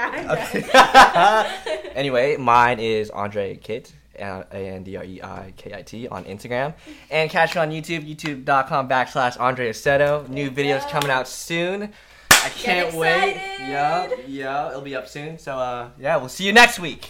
Yeah, I'm Okay. Anyway, mine is Andre Kit, A N D R E I K I T on Instagram. And catch me on YouTube, youtube.com backslash Andre Aceto. New videos coming out soon. I can't wait. excited. Yeah, yeah, it'll be up soon. So, uh, yeah, we'll see you next week.